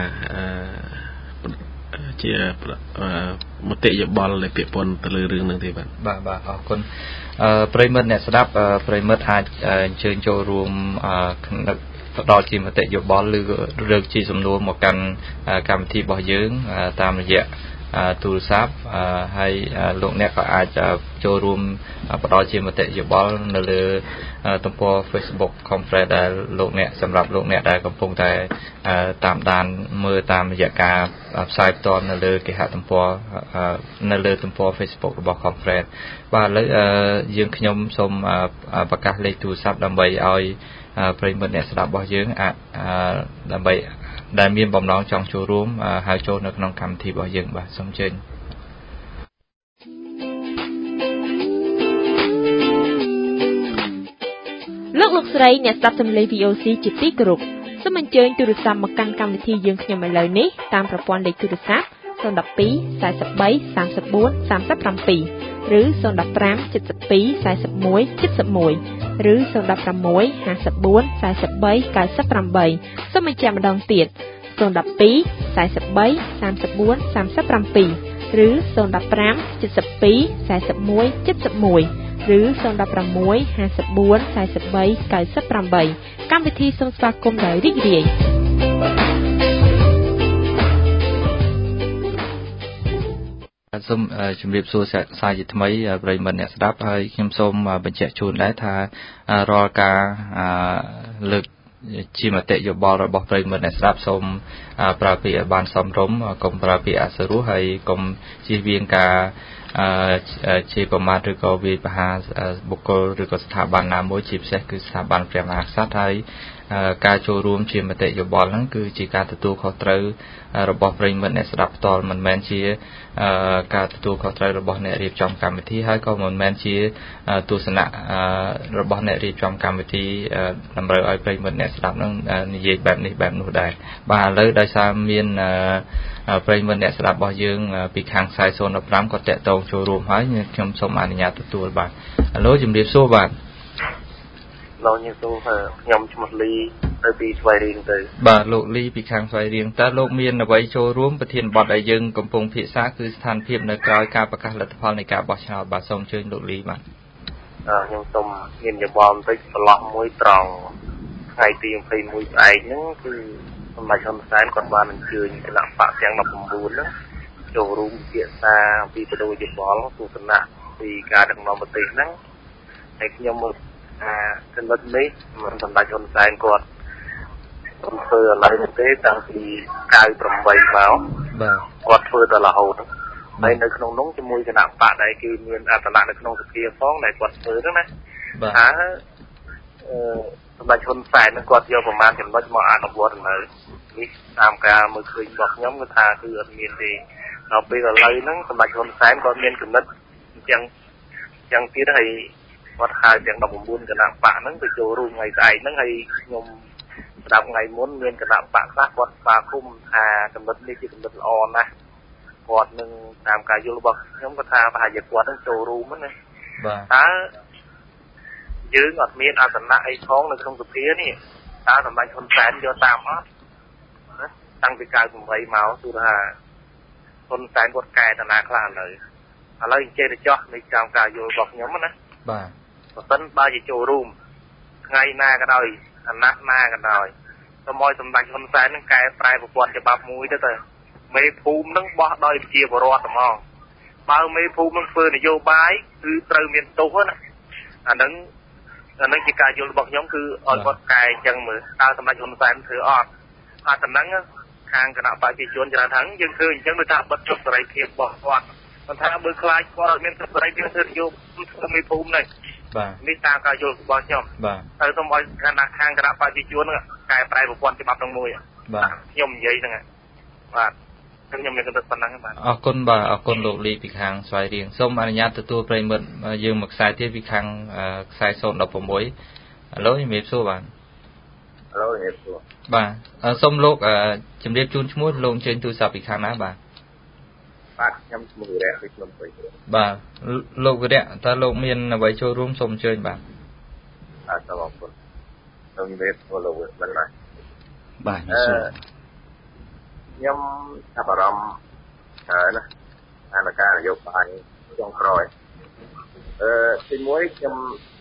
ជាមតិយោបល់ដែលពាក់ព័ន្ធទៅលើរឿងហ្នឹងទេបាទបាទបាទអរគុណអឺប្រិមិត្តអ្នកស្ដាប់ប្រិមិត្តអាចអញ្ជើញចូលរួមផ្ដល់ជាមតិយោបល់ឬរើកជាសំណួរមកកាន់កម្មវិធីរបស់យើងតាមរយៈទូរស័ព្ទហើយលោកអ្នកក៏អាចចូលរួមផ្ដល់ជាមតិយោបល់នៅលើទំព័រ Facebook Conference ដែលលោកអ្នកសម្រាប់លោកអ្នកដែលកំពុងតែតាមដានមើលតាមរយៈការផ្សាយផ្ទាល់នៅលើគេហទំព័រនៅលើទំព័រ Facebook របស់ Conference បាទឥឡូវយើងខ្ញុំសូមប្រកាសលេខទូរស័ព្ទដើម្បីឲ្យប្រិយមិត្តអ្នកស្ដាប់របស់យើងអាចដើម្បីដែលមានបំណងចង់ចូលរួមហើយចូលនៅក្នុងកម្មវិធីរបស់យើងបាទសូមអញ្ជើញលោកលោកស្រីអ្នកស្ដាប់សំឡេង វី អូ សី ជាទីគោរពសូមអញ្ជើញទូរស័ព្ទមកកាន់កម្មវិធីយើងខ្ញុំឥឡូវនេះតាមប្រព័ន្ធលេខទូរស័ព្ទศูนย์ หนึ่ง สอง สี่ สี่ สาม สี่ สาม สี่ สาม เจ็ด ឬศูนย์ หนึ่ง ห้า เจ็ด สอง สี่ เจ็ด หนึ่ง เจ็ด หนึ่งឬศูนย์ หนึ่ง หก ห้า สี่ สี่ สี่ สาม แปด เก้า សូមបញ្ជាក់ម្ដងទៀតศูนย์ หนึ่ง สอง สี่ สี่ สาม สี่ สาม สี่ឬศูนย์ ห้า เจ็ด สอง สี่ หนึ่ง เจ็ด หนึ่ง ឬศูนย์ หก ห้า สี่ สี่ เก้า แปด កម្មវិធីសូមស្វាគមន៍ដោយរីករាយសូមជម្រាបសួរសាជាថ្មីប្រិយមិត្តអ្នកស្ដាប់ហើយខ្ញុំសូមបញ្ជាក់ជូនដែរថារាល់ការលើកជាមតិយោបល់របស់ប្រិយមិត្តអ្នកស្ដាប់សូមប្រើពាក្យឲ្យបានសមរម្យកុំប្រើពាក្យអសុរោះហើយកុំជៀសវាងការជាប្រមាថឬក៏វាយប្រហារបុគ្គលឬក៏ស្ថាប័នណាមួយជាពិសេសគឺស្ថាប័នព្រះមហាក្សត្រហើយការចូលរួមជាមតិយោបល់ហ្នឹងគឺជាការទទួលខុសត្រូវរបស់ប្រិយមិត្តអ្នកស្ដាប់ផ្ទាល់មិនមែនជាការទទួលខុសត្រូវរបស់អ្នករៀបចំកម្មវិធីហើយក៏មិនមែនជាទស្សនៈរបស់អ្នករៀបចំកម្មវិធីតម្រូវឲ្យប្រិយមិត្តអ្នកស្ដាប់ហ្នឹងនិយាយបែបនេះបែបនោះដែរបាទឥឡូវដោយសារមានប្រិយមិត្តអ្នកស្ដាប់របស់យើងពីខាងខ្សែศูนย์ ห้าក៏តាក់ទងចូលរួមហើយខ្ញុំសូមអនុញ្ញាតទទួលបាទឥឡូវជំរាបសួរបាទលោកញ៉ាំទូខ្ញុំឈ្មោះលីទៅពីស្វាយរៀងទៅបាទលោកលីពីខាងស្វាយរៀងតើលោកមានអ្វីចូលរួមប្រធានបទដែលយើងកំពុងពិភាក្សាគឺស្ថានភាពនៅក្រៅការប្រកាសលទ្ធផលនៃការបោះឆ្នោតបាទសូមអញ្ជើញលោកលីបាទអឺខ្ញុំសូមមានយោបល់បន្តិចប្រឡោះមួយត្រង់ថ្ងៃទីยี่สิบเอ็ดស្អែកហ្នឹងគឺសម្ដេចហ៊ុនសែនគាត់បានអញ្ជើញគណៈបកទាំងสิบเก้าហ្នឹងចូលរួមពិភាក្សាអំពីបដូរយោបល់ទស្សនៈពីការដឹកនាំប្រទេសហ្នឹងហើយខ្ញុំមើលអាចំណុចនេះមិនសម្ដេចហ៊ុនសែនគាត់ធ្វើអ្វីទេតាំងពីเก้าสิบแปดមកបាទគាត់ធ្វើដល់រហូតហើយនៅក្នុងនោះជាមួយគណៈបកដែលគឺមានអត្តនៈនៅក្នុងសភាផងដែលគាត់ធ្វើហ្នឹងណាបាទអឺសម្ដេចហ៊ុនសែននឹងគាត់យកប្រមាណចំណុចមកអនុវត្តនៅនេះតាមការមើលឃើញរបស់ខ្ញុំគឺថាគឺអត់មានទេដល់ពេលឥឡូវហ្នឹងសម្ដេចហ៊ុនសែនគាត់មានគំនិតអញ្ចឹងអញ្ចឹងទៀតហើយគាត់ហៅទាំងสิบเก้าគណៈបកហ្នឹងទៅចូលរួមថ្ងៃស្អែកហ្នឹងហើយខ្ញុំស្ដាប់ថ្ងៃមុនមានគណៈបកខ្លះគាត់ស្វាគមន៍ថាគំនិតនេះជាគំនិតល្អណាស់គាត់នឹងតាមការយល់របស់ខ្ញុំគាត់ថាប្រហែលជាគាត់នឹងចូលរួមណាបាទតើយើងអត់មានអត្តនៈអីផងនៅក្នុងសភានេះតើសម្ដេចហ៊ុនសែនយកតាមអត់ណាតាំងពីเก้าสิบแปดមកគឺថាហ៊ុនសែនគាត់កែតាណាខ្លះឥឡូវឥឡូវអញ្ជើញទៅចោះនៃតាមការយល់របស់ខ្ញុំណាបាទបើមិនបើជាចូលរួមថ្ងៃណាក៏ដោយអាណត្តិណាក៏ដោយសូមឲ្យសម្ដេចហ៊ុនសែននឹងកែប្រែប្រព័ន្ធច្បាប់មួយទៅទៅមេភូមិនឹងបោះដោយប្រជាពលរដ្ឋហ្មងបើមេភូមិនឹងធ្វើនយោបាយគឺត្រូវមានទោសណាអានឹងអានឹងជាការយល់របស់ខ្ញុំគឺឲ្យគាត់កែអញ្ចឹងមើលតើសម្ដេចហ៊ុនសែនធ្វើអត់អត់តំណឹងខាងគណៈប្រជាជនច្រើនហ្នឹងយើងឃើញអញ្ចឹងដូចថាបិទជប់សេរីភាពរបស់គាត់មិនថាបើខ្លាចគាត់អត់មានសេរីភាពធ្វើនយោបាយមេភូមិនេះបាទនេះតាមការយល់របស់ខ្ញុំបាទហើយសូមឲ្យខាងខាងគណៈប្រជាជនហ្នឹងកែប្រែប្រព័ន្ធច្បាប់ទាំងមួយបាទខ្ញុំនិយាយហ្នឹងបាទខ្ញុំមានគំនិតប៉ុណ្ណឹងបាទអរគុណបាទអរគុណលោកលីពីខាងស្វាយរៀងសូមអនុញ្ញាតទទួលប្រិយមិត្តយើងមកខ្សែទៀតពីខាងខ្សែศูนย์ หกឥឡូវជំរាបសួរបាទឥឡូវជំរាបសួរបាទសូមលោកជំរាបជូនឈ្មោះលោកអញ្ជើញទូរស័ព្ទពីខាងណាបាទបាទខ្ញុំឈ្មោះវិរៈពីភ្នំពេញបាទលោកវិរៈតើលោកមានអ្វីចូលរួមសូមអញ្ជើញបាទអរគុណសូមជម្រាបសួរលោកវិរៈបាទបាទសួរខ្ញុំចាប់អារម្មណ៍ហើយណាអានការនយោបាយចុងក្រោយអឺទីមួយខ្ញុំ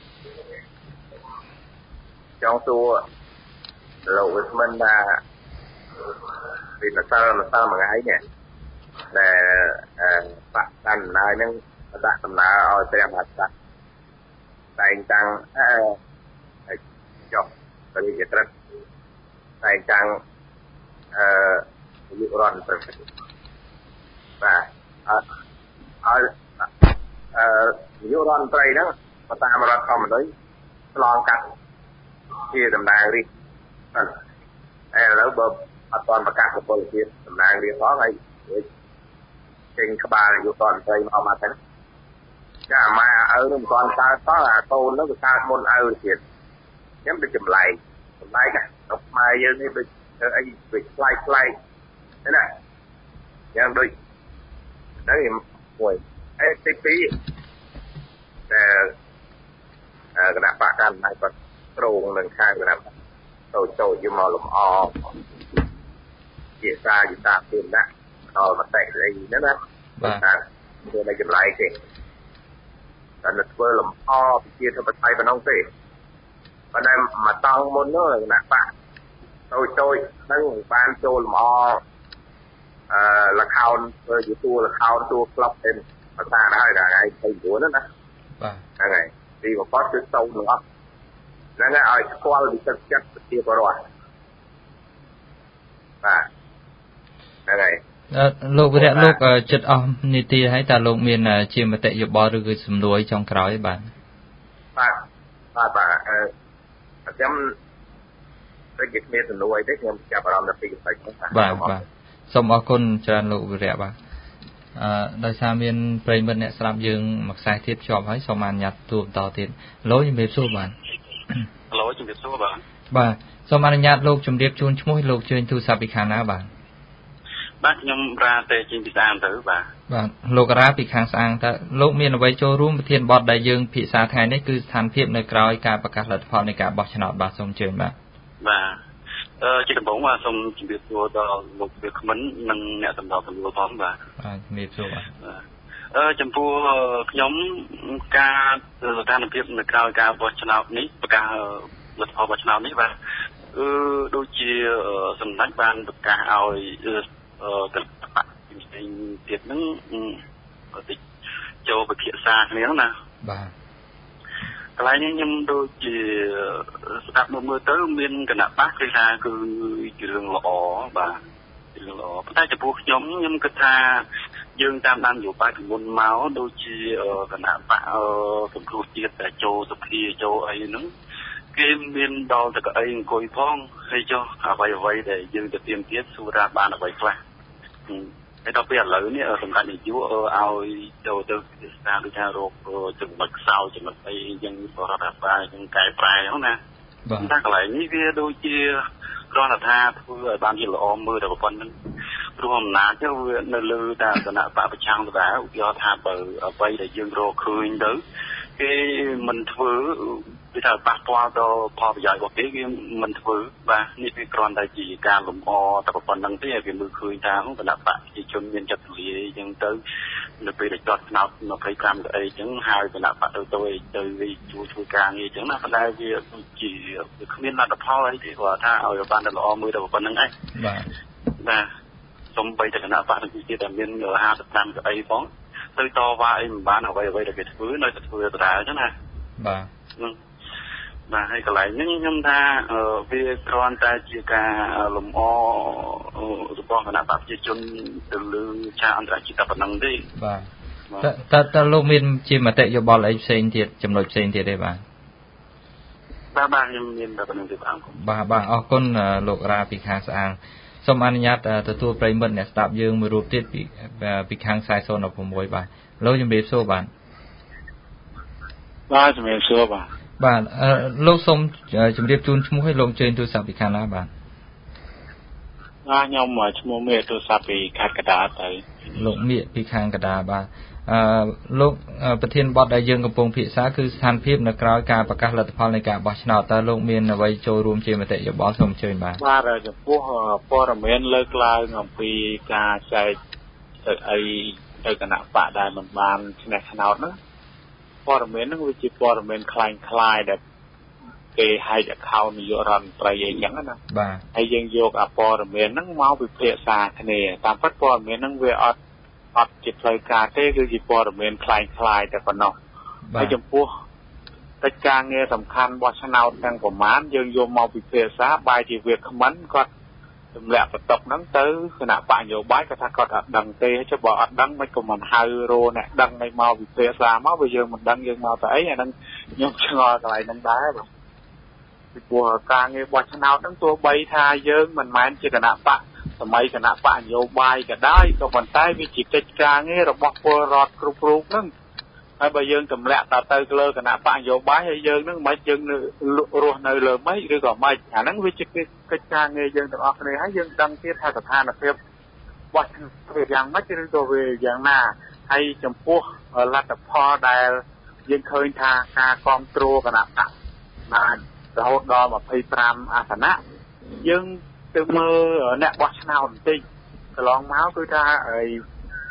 ចង់សួរលោកវិស្មិនថាពីម្សិលម្សិលមួយថ្ងៃនេះដែលបាក់តាមដំណើរហ្នឹងដាក់ដំណើរឲ្យព្រះមហាក្សត្រតែងតាំងអឺចុះទៅជាត្រឹកតែងតាំងអឺនាយករដ្ឋមន្ត្រីបាទអឺឲ្យអឺនាយករដ្ឋមន្ត្រីហ្នឹងបើតាមរដ្ឋធម្មនុញ្ញឆ្លងកាត់ជាតំណាងរាស្ត្រហើយឥឡូវបើអត់ទាន់ប្រកាសពលភាពតំណាងរាស្ត្រផងហើយចេញក្បាលនាយករដ្ឋមន្ត្រីមកមកទៅចាម៉ែឪនឹងមិនទាន់កើតតោះអាកូននោះវាកើតមុនឪទៀតខ្ញុំទៅចម្លែកចម្លែកទៅម៉ែយើងនេះដូចអីវាខ្លាយខ្លាយណាយ៉ាងដូចទៅមួយអេទីពីរតែគណៈបកកាន់តែគាត់ត្រង់នឹងខាងគណៈតូចតូចយកមកលំអជាសារយតាពីណាដល់មតិអីហ្នឹងណាបាទវានៅចម្លែកទេតែនៅធ្វើលំអជាធិបតីប៉ុណ្ណឹងទេប៉ុន្តែមកតង់មុននោះគណៈបកតូចតូចហ្នឹងបានចូលលំអអឺលខោនធ្វើជាតួលខោនតួក្លឹបទេភាសាដែរថ្ងៃទីchínហ្នឹងណាបាទហ្នឹងហើយទីបំផុតគឺទៅនឹងអត់ហ្នឹងហើយឲ្យស្គាល់ពីទឹកចិត្តប្រជាពលរដ្ឋបាទហ្នឹងហើយលោកវិរៈលោកចិត្តអស់នីតិហើយតើលោកមានជាមតិយោបល់ឬគឺសំណួរចុងក្រោយបាទបាទបាទបាទអឺខ្ញុំដូចជាមានសំណួរអីទេខ្ញុំចាប់អារម្មណ៍ដល់ពីកន្លែងហ្នឹងបាទបាទសូមអរគុណច្រើនលោកវិរៈបាទអឺដោយសារមានប្រិយមិត្តអ្នកស្ដាប់យើងមួយខ្សែទៀតជាប់ហើយសូមអនុញ្ញាតទូបន្តទៀតលោកជំរាបសួរបាទលោកជំរាបសួរបាទបាទសូមអនុញ្ញាតលោកជំរាបជូនឈ្មោះលោកជើញទូរស័ព្ទពីខាងណាបាទបាទខ្ញុំរាទេជិញពីស្អាងទៅបាទបាទលោករ៉ាពីខាងស្អាងតើលោកមានអ្វីចូលរួមប្រធានបទដែលយើងពិសាថ្ងៃនេះគឺស្ថានភាពនៅក្រៅការប្រកាសលទ្ធផលនៃការបោះឆ្នោតបាទសូមជើញបាទបាទអឺជាដំបូងបាទសូមជម្រាបសួរដល់លោកវាគ្មិននិងអ្នកសម្របសម្រួលផងបាទបាទជំរាបសួរបាទអឺចំពោះខ្ញុំការស្ថានភាពនៅក្រៅការបោះឆ្នោតនេះប្រកាសលទ្ធផលបោះឆ្នោតនេះបាទគឺដូចជាសម្ដេចបានប្រកាសឲ្យអឺគណៈបកផ្សេងទៀតហ្នឹងតិចចូលពិភាក្សាគ្នាណាបាទកន្លែងនេះខ្ញុំដូចជាស្ដាប់មើលទៅមានគណៈបកគេថាគឺជារឿងល្អបាទរឿងល្អប៉ុន្តែចំពោះខ្ញុំខ្ញុំគិតថាយើងតាមដាននយោបាយពីមុនមកដូចជាគណៈបកសង្គ្រោះជាតិតែចូលសភាចូលអីហ្នឹងគេមានដល់តែកៅអីអង្គុយផងហើយចុះអ្វីអ្វីដែលយើងទៅទៀមទៀតសួរថាបានអ្វីខ្លះហើយដល់ពេលឥឡូវនេះសម្រាប់នយោបាយឲ្យចូលទៅពិសាដូចថារោគចំណុចខ្សោយចំណុចអីយ៉ាងបរដ្ឋាភិបាលយ៉ាងកែប្រែហ្នឹងណាតែកន្លែងនេះវាដូចជាគ្រាន់តែថាធ្វើឲ្យបានជាល្អមើលតែប៉ុណ្្នឹងព្រោះអំណាចវានៅលើតែគណៈបកប្រឆាំងដដែលឧទាហរណ៍ថាបើអ្វីដែលយើងរកឃើញទៅគេមិនធ្វើវាថាប៉ះពាល់ដល់ផលប្រយោជន៍របស់គេគេមិនធ្វើបាទនេះគឺគ្រាន់តែជាការលំអតែប៉ុណ្្នឹងទេឲ្យគេមើលឃើញថាគណៈបកប្រជាជនមានចិត្តទូលាយអញ្ចឹងទៅនៅពេលដែលចត់ស្នោតยี่สิบห้าកៅអីអញ្ចឹងហើយគណៈបកទៅទៅទៅជួយធ្វើការងារអញ្ចឹងណាប៉ុន្តែវាជាគ្មានលទ្ធផលអីទេគាត់ថាឲ្យបានតែល្អមើលតែប៉ុណ្្នឹងឯងបាទបាទសំបីតែគណៈបកប្រជាជាតិតែមានห้าสิบห้าកៅអីផងទៅតវ៉ាអីមិនបានអ្វីអ្វីដែលគេធ្វើនៅតែធ្វើដដែលអញ្ចឹងណាបាទបាទហើយកន្លែងនេះខ្ញុំថាវាគ្រាន់តែជាការលំអរបស់គណៈបកប្រជាជនទៅលើឆាកអន្តរជាតិតែប៉ុណ្្នឹងទេបាទតើតើលោកមានជាមតិយោបល់អីផ្សេងទៀតចំណុចផ្សេងទៀតទេបាទបាទបាទខ្ញុំមានតែប៉ុណ្្នឹងទេបាទបាទបាទអរគុណលោករ៉ាពីខាងស្អាងសូមអនុញ្ញាតទទួលប្រិយមិត្តអ្នកស្ដាប់យើងមួយរូបទៀតពីពីខាងខ្សែศูนย์หกបាទលោកជំរាបសួរបាទបាទជំរាបសួរបាទបាទលោកសូមជម្រាបជូនឈ្មោះឲ្យលោកជើញទូរស័ព្ទពីខាងណាបាទបាទខ្ញុំឈ្មោះមេទូរស័ព្ទពីខេត្តកណ្ដាលទៅលោកមៀកពីខាងកណ្ដាលបាទអឺលោកប្រធានបទដែលយើងកំពុងពិភាក្សាគឺស្ថានភាពនៅក្រៅការប្រកាសលទ្ធផលនៃការបោះឆ្នោតតើលោកមានអ្វីចូលរួមជាមតិយោបល់សូមអញ្ជើញបាទបាទចំពោះព័ត៌មានលើកឡើងអំពីការចែកទៅអីទៅគណៈបកដែលមិនបានឈ្នះឆ្នោតហ្នឹងព័ត៌មានហ្នឹងវាជាព័ត៌មានคล้ายៗដែលគេហែក account នាយករដ្ឋមន្ត្រីអីចឹងណាបាទហើយយើងយកអាព័ត៌មានហ្នឹងមកពិភាក្សាគ្នាតាមពិតព័ត៌មានហ្នឹងវាអត់អត់ជាផ្លូវការទេគឺជាព័ត៌មានคล้ายៗតែប៉ុណ្ណោះហើយចំពោះកិច្ចការងារសំខាន់របស់ឆ្នោតទាំងប្រមាណយើងយកមកពិភាក្សាបែរជាវាគ្មិនគាត់ទម្លាក់បន្ទុកហ្នឹងទៅគណៈបកនយោបាយគាត់ថាគាត់អត់ដឹងទេចុះបើអត់ដឹងមិនក៏មិនហៅរោអ្នកដឹងឲ្យមកពិភាក្សាមកបើយើងមិនដឹងយើងមកទៅអីអាហ្នឹងខ្ញុំឆ្ងល់កន្លែងហ្នឹងដែរបាទពីព្រោះការងារបោះឆ្នោតហ្នឹងទោះបីថាយើងមិនមែនជាគណៈបកសម័យគណៈបកនយោបាយក៏ដោយក៏ប៉ុន្តែវាជាកិច្ចការងាររបស់ពលរដ្ឋគ្រប់រូបហ្នឹងហើយបើយើងទម្លាក់តទៅលើគណៈបកនយោបាយហើយយើងហ្នឹងមិនយើងរស់នៅលើម៉េចឬក៏មិនអាហ្នឹងវាជាកិច្ចការងារយើងទាំងអស់គ្នាហើយយើងដឹងទៀតថាស្ថានភាពបោះឆ្នោតវាយ៉ាងម៉េចឬក៏វាយ៉ាងណាហើយចំពោះលទ្ធផលដែលយើងឃើញថាការគ្រប់គ្រងគណៈបកបានរហូតដល់ยี่สิบห้าអាសនៈយើងទៅមើលអ្នកបោះឆ្នោតបន្តិចកន្លងមកគឺថា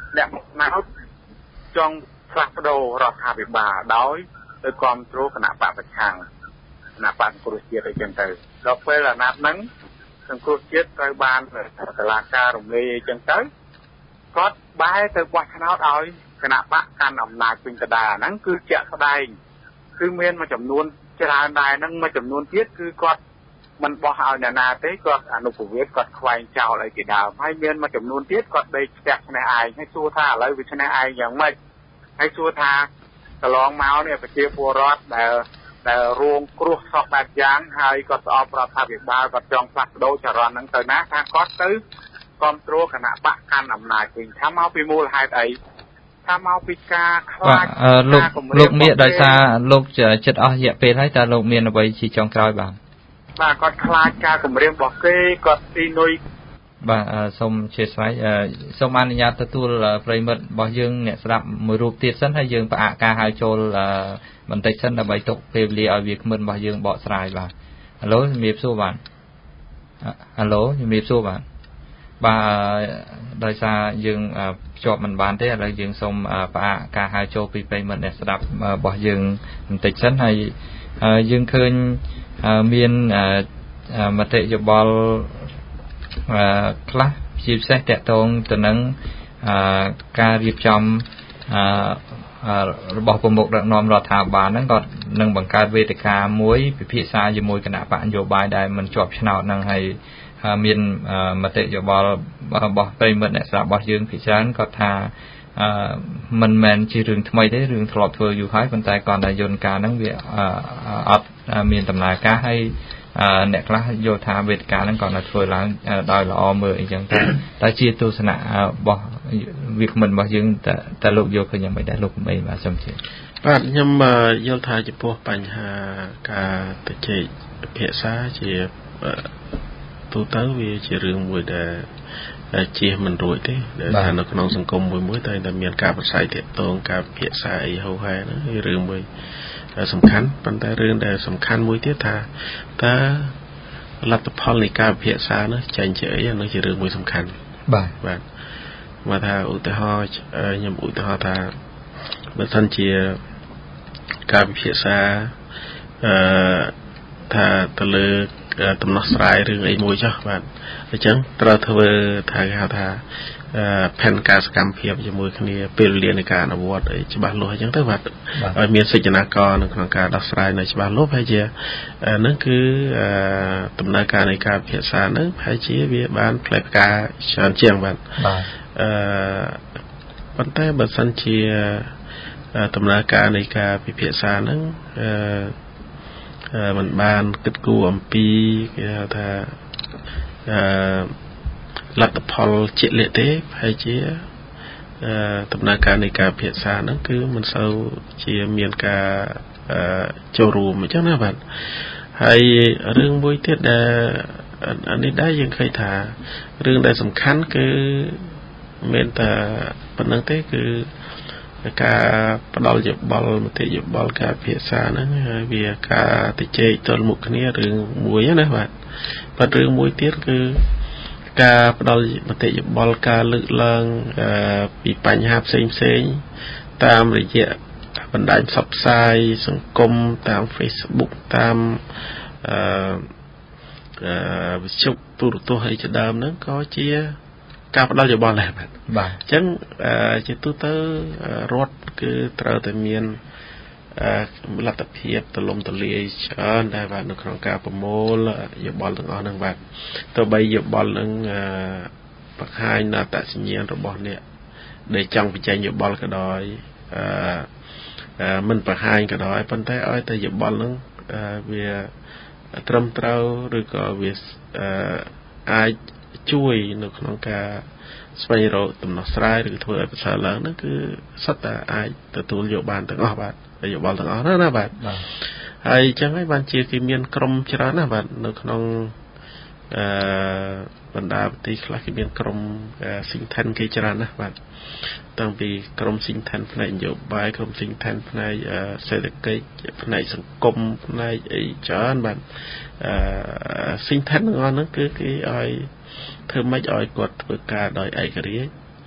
អ្នកមកណោតចង់ផ្លាស់ប្ដូររដ្ឋាភិបាលដោយទៅគ្រប់គ្រងគណៈបកប្រឆាំងគណៈបកសង្គ្រោះជាតិអីចឹងទៅដល់ពេលអាណត្តិហ្នឹងសង្គ្រោះជាតិត្រូវបានតុលាការរំលាយអីចឹងទៅគាត់បែរទៅបោះឆ្នោតឲ្យគណៈបកកាន់អំណាចពេញកណ្ដាលហ្នឹងគឺជាក់ស្ដែងគឺមានមួយចំនួនច្រើនដែរហ្នឹងមួយចំនួនទៀតគឺគាត់មិនបោះឲ្យអ្នកណាទេគាត់អនុប្រវត្តិគាត់ខ្វែងចោលអីជាដើមហើយមានមួយចំនួនទៀតគាត់ដេកស្ទាក់ឈ្នះឯងហើយសួរថាឥឡូវវាឈ្នះឯងយ៉ាងម៉េចហើយសួរថាកន្លងមកនេះប្រជាពលរដ្ឋដែលដែលរងគ្រោះសពបែបយ៉ាងហើយគាត់ស្អប់រដ្ឋាភិបាលគាត់ចង់ផ្លាស់ប្ដូរចរន្តហ្នឹងទៅណាថាគាត់ទៅគ្រប់គ្រងគណៈបកកាន់អំណាចវិញថាមកពីមូលហេតុអីថាមកពីការខ្លាចលោកលោកមានដោយសារលោកចិត្តអស់រយៈពេលហើយតើលោកមានអ្វីជាចុងក្រោយបាទបាទគាត់ខ្លាចការគម្រាមរបស់គេគាត់ទីនុយបាទសូមអធិស្ឋានសូមអនុញ្ញាតទទួលប្រិមិត្តរបស់យើងអ្នកស្ដាប់មួយរូបទៀតសិនហើយយើងផ្អាកការហៅចូលបន្តិចសិនដើម្បីទុកពេលវេលាឲ្យវាគ្មិនរបស់យើងបកស្រាយបាទហៅឡូជំរាបសួរបាទហៅឡូជំរាបសួរបាទបាទដោយសារយើងភ្ជាប់មិនបានទេឥឡូវយើងសូមផ្អាកការហៅចូលពីប្រិមិត្តអ្នកស្ដាប់របស់យើងបន្តិចសិនហើយយើងឃើញមានមតិយោបល់ខ្លះជាពិសេសតកតងទៅនឹងការរៀបចំរបស់ប្រមុខដឹកនាំរដ្ឋាភិបាលហ្នឹងគាត់នឹងបង្កើតវេទិកាមួយពិភាក្សាជាមួយគណៈបកនយោបាយដែលមិនជាប់ឆ្នោតហ្នឹងហើយមានមតិយោបល់របស់ប្រិមិត្តអ្នកស្ដាប់របស់យើងពិចារណាគាត់ថាមិនមែនជារឿងថ្មីទេរឿងធ្លាប់ធ្វើយូរហើយប៉ុន្តែគាត់តែយន្តការហ្នឹងវាអត់មានដំណើរការហើយអ្នកខ្លះយល់ថាវេទិកាហ្នឹងគាត់នៅធ្វើឡើងដោយល្អមើលអីចឹងតែតែជាទស្សនៈរបស់វាគ្មិនរបស់យើងតែតែលោកយល់ឃើញយ៉ាងម៉េចដែរលោកអីបាទសូមជឿបាទខ្ញុំយល់ថាចំពោះបញ្ហាការទៅជែកពិភាក្សាជាទូទៅវាជារឿងមួយដែលជាមិនរួចទេដែលថានៅក្នុងសង្គមមួយមួយតែតែមានការប្រស័យទាក់ទងការពិភាក្សាអីហូហែហ្នឹងគឺរឿងមួយសំខាន់ប៉ុន្តែរឿងដែលសំខាន់មួយទៀតថាតើលទ្ធផលនៃការពិភាក្សានោះចេញជាអីអានោះជារឿងមួយសំខាន់បាទបាទមកថាឧទាហរណ៍ខ្ញុំឧទាហរណ៍ថាបើសិនជាការពិភាក្សាអឺថាទៅលើដំណោះស្រាយរឿងអីមួយចុះបាទអញ្ចឹងត្រូវធ្វើថាគេហៅថាផែនការសកម្មភាពជាមួយគ្នាពេលវេលានៃការអនុវត្តអីច្បាស់លាស់អញ្ចឹងទៅបាទឲ្យមានសេចក្ដីករនៅក្នុងការដោះស្រាយនៅច្បាស់លាស់ហើយជានឹងគឺដំណើរការនៃការពិភាក្សានឹងហើយជាវាបានផ្លែផ្កាច្រើនជាងបាទបាទអឺប៉ុន្តែបើសិនជាដំណើរការនៃការពិភាក្សានឹងអឺមិនបានគិតគូរអំពីគេហៅថាអឺលទ្ធផលជាក់លាក់ទេហើយជាដំណើរការនៃការពិភាក្សាហ្នឹងគឺមិនសូវជាមានការចូលរួមអញ្ចឹងណាបាទហើយរឿងមួយទៀតដែលអានេះដែរយើងឃើញថារឿងដែលសំខាន់គឺមានតែប៉ុណ្្នឹងទេគឺការផ្ដល់យោបល់មតិយោបល់ការពិភាក្សាហ្នឹងវាការទៅជែកទល់មុខគ្នារឿងមួយណាបាទប៉ុន្តែរឿងមួយទៀតគឺការផ្ដល់មតិយោបល់ការលើកឡើងពីបញ្ហាផ្សេងផ្សេងតាមរយៈបណ្ដាញផ្សព្វផ្សាយសង្គមតាម Facebook តាមអឺវិទ្យុទូរទស្សន៍អីជាដើមហ្នឹងក៏ជាការផ្ដល់យោបល់ដែរបាទបាទអញ្ចឹងជាទូទៅរដ្ឋគឺត្រូវតែមានលទ្ធភាពទលំទលាយច្រើនដែរបាទនៅក្នុងការប្រមូលយោបល់ទាំងអស់ហ្នឹងបាទទោះបីយោបល់នឹងបង្ហាញនៅអត្តសញ្ញាណរបស់អ្នកដែលចង់បញ្ចេញយោបល់ក៏ដោយអឺមិនបង្ហាញក៏ដោយប៉ុន្តែឲ្យតែយោបល់ហ្នឹងវាត្រឹមត្រូវឬក៏វាអាចជួយនៅក្នុងការស្វែងរកដំណោះស្រាយឬធ្វើឲ្យប្រសើរឡើងហ្នឹងគឺសុទ្ធតែអាចទទួលយកបានទាំងអស់បាទយោបល់ទាំងអស់ណាណាបាទហើយអញ្ចឹងហើយបានជាគេមានក្រុមច្រើនណាស់បាទនៅក្នុងអឺបណ្ដាប្រទេសខ្លះគេមានក្រុម think tank គេច្រើនណាស់បាទតាំងពីក្រុម think tank ផ្នែកនយោបាយក្រុម think tank ផ្នែកសេដ្ឋកិច្ចផ្នែកសង្គមផ្នែកអីច្រើនបាទអឺ think tank ទាំងអស់ហ្នឹងគឺគេឲ្យធ្វើម៉េចឲ្យគាត់ធ្វើការដោយឯករាជ្យ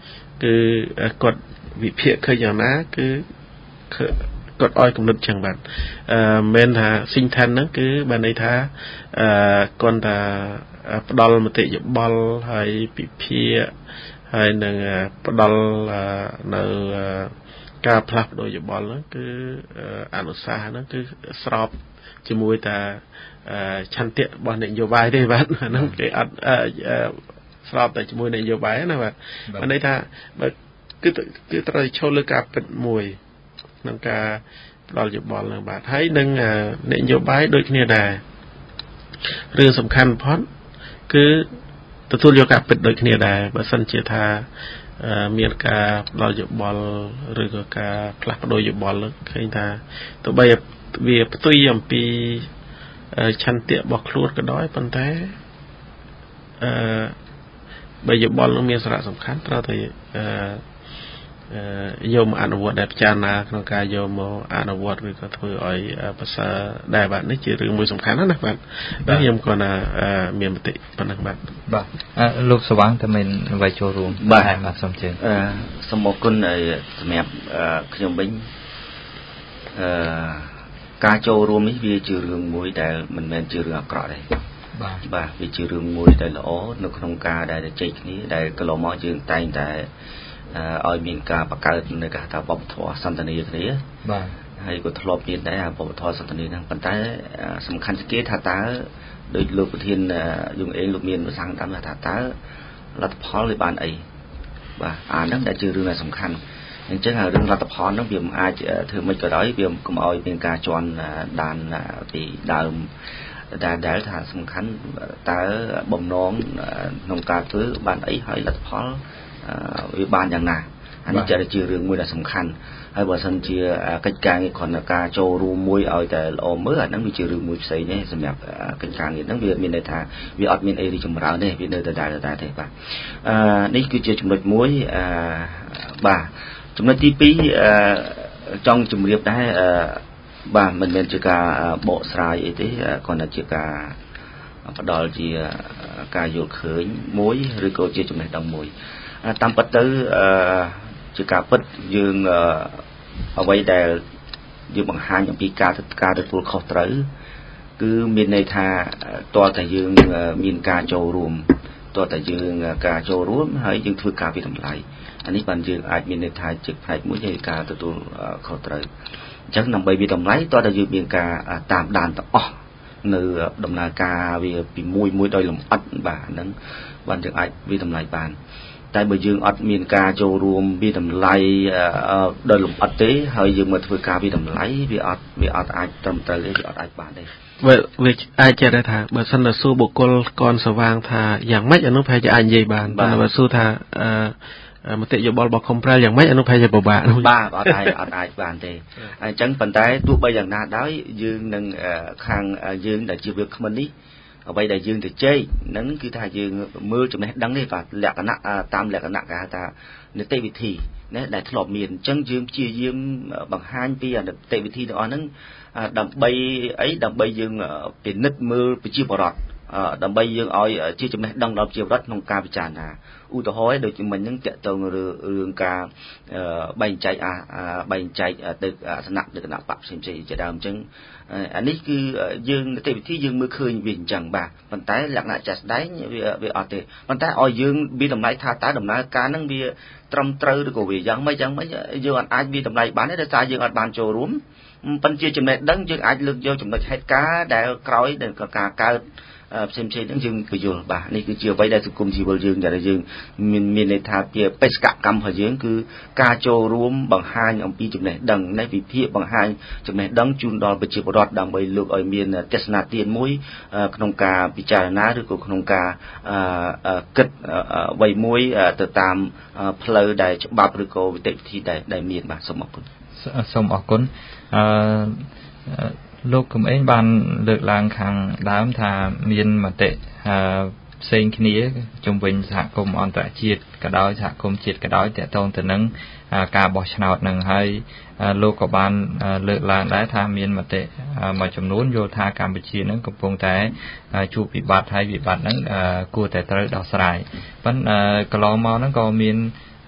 គឺគាត់វិភាគឃើញយ៉ាងណាគឺគាត់ឲ្យកំណត់ចឹងបាទអឺមិនថាស៊ីងថានហ្នឹងគឺបានន័យថាអឺគាត់ថាផ្ដល់មតិយោបល់ហើយពិភាក្សាហើយនឹងផ្ដល់នៅការផ្លាស់ប្ដូរយោបល់ហ្នឹងគឺអនុសាសន៍ហ្នឹងគឺស្របជាមួយតាឆន្ទៈរបស់នយោបាយទេបាទហ្នឹងគេអត់ស្របតែជាមួយនយោបាយណាបាទបានន័យថាបើគឺគឺត្រូវចូលលើការពិតមួយក្នុងការផ្ដល់យោបល់ហ្នឹងបាទហើយនឹងនយោបាយដូចគ្នាដែររឿងសំខាន់បំផុតគឺទទួលយកការពិតដូចគ្នាដែរបើសិនជាថាមានការផ្ដល់យោបល់ឬក៏ការផ្លាស់ប្ដូរយោបល់ឃើញថាទោះបីវាផ្ទុយអំពីឆន្ទៈរបស់ខ្លួនក៏ដោយប៉ុន្តែអឺបើយោបល់នឹងមានសារៈសំខាន់ត្រូវតែអឺយកមកអនុវត្តដែលពិចារណាក្នុងការយកមកអនុវត្តឬក៏ធ្វើឲ្យប្រសើរដែរបាទនេះជារឿងមួយសំខាន់ណាស់បាទបាទខ្ញុំក៏ណាមានមតិប៉ុណ្ណឹងបាទបាទលោកសវាងតើមានអ្វីចូលរួមបាទបាទសូមជឿអឺសូមអរគុណសម្រាប់ខ្ញុំវិញអឺការចូលរួមនេះវាជារឿងមួយដែលមិនមែនជារឿងអាក្រក់ទេបាទបាទវាជារឿងមួយដែលល្អនៅក្នុងការដែលជជែកគ្នាដែលកន្លងមកយើងតែងតែឲ្យមានការបង្កើតនៅការថាវប្បធម៌សន្តានាគ្នាបាទហើយក៏ធ្លាប់មានដែរវប្បធម៌សន្តានាហ្នឹងប៉ុន្តែសំខាន់ជាងគេថាតើដោយលោកប្រធានយងអេងលោកមានប្រសាសន៍តាមថាតើលទ្ធផលវាបានអីបាទអាហ្នឹងដែលជារឿងដែលសំខាន់អញ្ចឹងរឿងលទ្ធផលហ្នឹងវាមិនអាចធ្វើមិនក៏ដោយវាកុំឲ្យមានការជន់ដានពីដើមដែលដែលថាសំខាន់តើបំណងក្នុងការធ្វើបានអីហើយលទ្ធផលវាបានយ៉ាងណាអានេះជារឿងមួយដែលសំខាន់ហើយបើសិនជាកិច្ចការងារគ្រាន់តែការចូលរួមមួយឲ្យតែល្អមើលអាហ្នឹងវាជារឿងមួយផ្សេងទេសម្រាប់កិច្ចការងារហ្នឹងវាមានន័យថាវាអត់មានអីរីចម្រើនទេវានៅតែដែរតែទេបាទអឺនេះគឺជាចំណុចមួយអឺបាទចំណុចទីពីរអឺចង់ជម្រាបដែរអឺបាទមិនមែនជាការបកស្រាយអីទេគ្រាន់តែជាការផ្ដល់ជាការយល់ឃើញមួយឬក៏ជាចំណេះដឹងមួយតាមពិតទៅអឺជាការពិតយើងអ្វីដែលយើងបង្ហាញអំពីការការទទួលខុសត្រូវគឺមានន័យថាតើតើយើងមានការចូលរួមតើតើយើងការចូលរួមហើយយើងធ្វើការវិតម្លៃអានេះបានយើងអាចមានន័យថាជាផ្នែកមួយនៃការទទួលខុសត្រូវអញ្ចឹងដើម្បីវិតម្លៃតើតើយើងមានការតាមដានទាំងអស់នៅដំណើរការវាពីមួយមួយដោយលម្អិតបាទហ្នឹងបានយើងអាចវិតម្លៃបានតែបើយើងអត់មានការចូលរួមវិតម្លៃដោយលម្អិតទេហើយយើងមកធ្វើការវិតម្លៃវាអត់វាអត់អាចត្រឹមត្រូវទេវាអត់អាចបានទេវាវាអាចចេះថាបើសិនតែសួរបុគ្គលកនសវាងថាយ៉ាងម៉េចអានោះប្រហែលជាអាចនិយាយបានតែបើសួរថាអឺមតិយោបល់របស់ខុំប្រែលយ៉ាងម៉េចអានោះប្រហែលជាពិបាកបាទអត់អាចអត់អាចបានទេអញ្ចឹងប៉ុន្តែទោះបីយ៉ាងណាដោយយើងនឹងខាងយើងដែលជាវាគ្មិននេះអ្វីដែលយើងទៅជែកហ្នឹងគឺថាយើងមើលចំណេះដឹងទេបាទលក្ខណៈតាមលក្ខណៈគេហៅថានីតិវិធីណាដែលធ្លាប់មានអញ្ចឹងយើងព្យាយាមបង្ហាញពីនីតិវិធីទាំងអស់ហ្នឹងដើម្បីអីដើម្បីយើងពិនិត្យមើលប្រជាពលរដ្ឋដើម្បីយើងឲ្យជាចំណេះដឹងដល់ប្រជាពលរដ្ឋក្នុងការពិចារណាឧទាហរណ៍ដូចជាមិញហ្នឹងតកតងរឿងការបែងចែកបែងចែកទៅអាសនៈទៅគណៈបកផ្សេងៗជាដើមអញ្ចឹងអានេះគឺយើងនីតិវិធីយើងមើលឃើញវាអញ្ចឹងបាទប៉ុន្តែលក្ខណៈចាស់ស្ដែងវាវាអត់ទេប៉ុន្តែឲ្យយើងវាតម្លៃថាតើដំណើរការហ្នឹងវាត្រឹមត្រូវឬក៏វាយ៉ាងម៉េចយ៉ាងម៉េចយើងអត់អាចវាតម្លៃបានទេដោយសារយើងអត់បានចូលរួមប៉ុន្តែជាចំណេះដឹងយើងអាចលើកយកចំណុចហេតុការណ៍ដែលក្រោយដែលការកើតផ្សេងផ្សេងហ្នឹងយើងពយល់បាទនេះគឺជាអ្វីដែលសង្គមស៊ីវិលយើងដែលយើងមានមានន័យថាជាបេសកកម្មរបស់យើងគឺការចូលរួមបង្ហាញអំពីចំណេះដឹងនៃវិភាគបង្ហាញចំណេះដឹងជូនដល់ប្រជាពលរដ្ឋដើម្បីលើកឲ្យមានទស្សនៈទានមួយក្នុងការពិចារណាឬក៏ក្នុងការគិតអ្វីមួយទៅតាមផ្លូវដែលច្បាប់ឬក៏វិធីវិធីដែលដែលមានបាទសូមអរគុណសូមអរគុណអឺលោកកំឯងបានលើកឡើងខាងដើមថាមានមតិផ្សេងគ្នាជំវិញសហគមន៍អន្តរជាតិក៏ដោយសហគមន៍ជាតិក៏ដោយទាក់ទងទៅនឹងការបោះឆ្នោតនឹងហើយលោកក៏បានលើកឡើងដែរថាមានមតិមួយចំនួនយល់ថាកម្ពុជានឹងកំពុងតែជួបវិបត្តិហើយវិបត្តិហ្នឹងគួរតែត្រូវដោះស្រាយប៉ុន្តែកន្លងមកហ្នឹងក៏មាន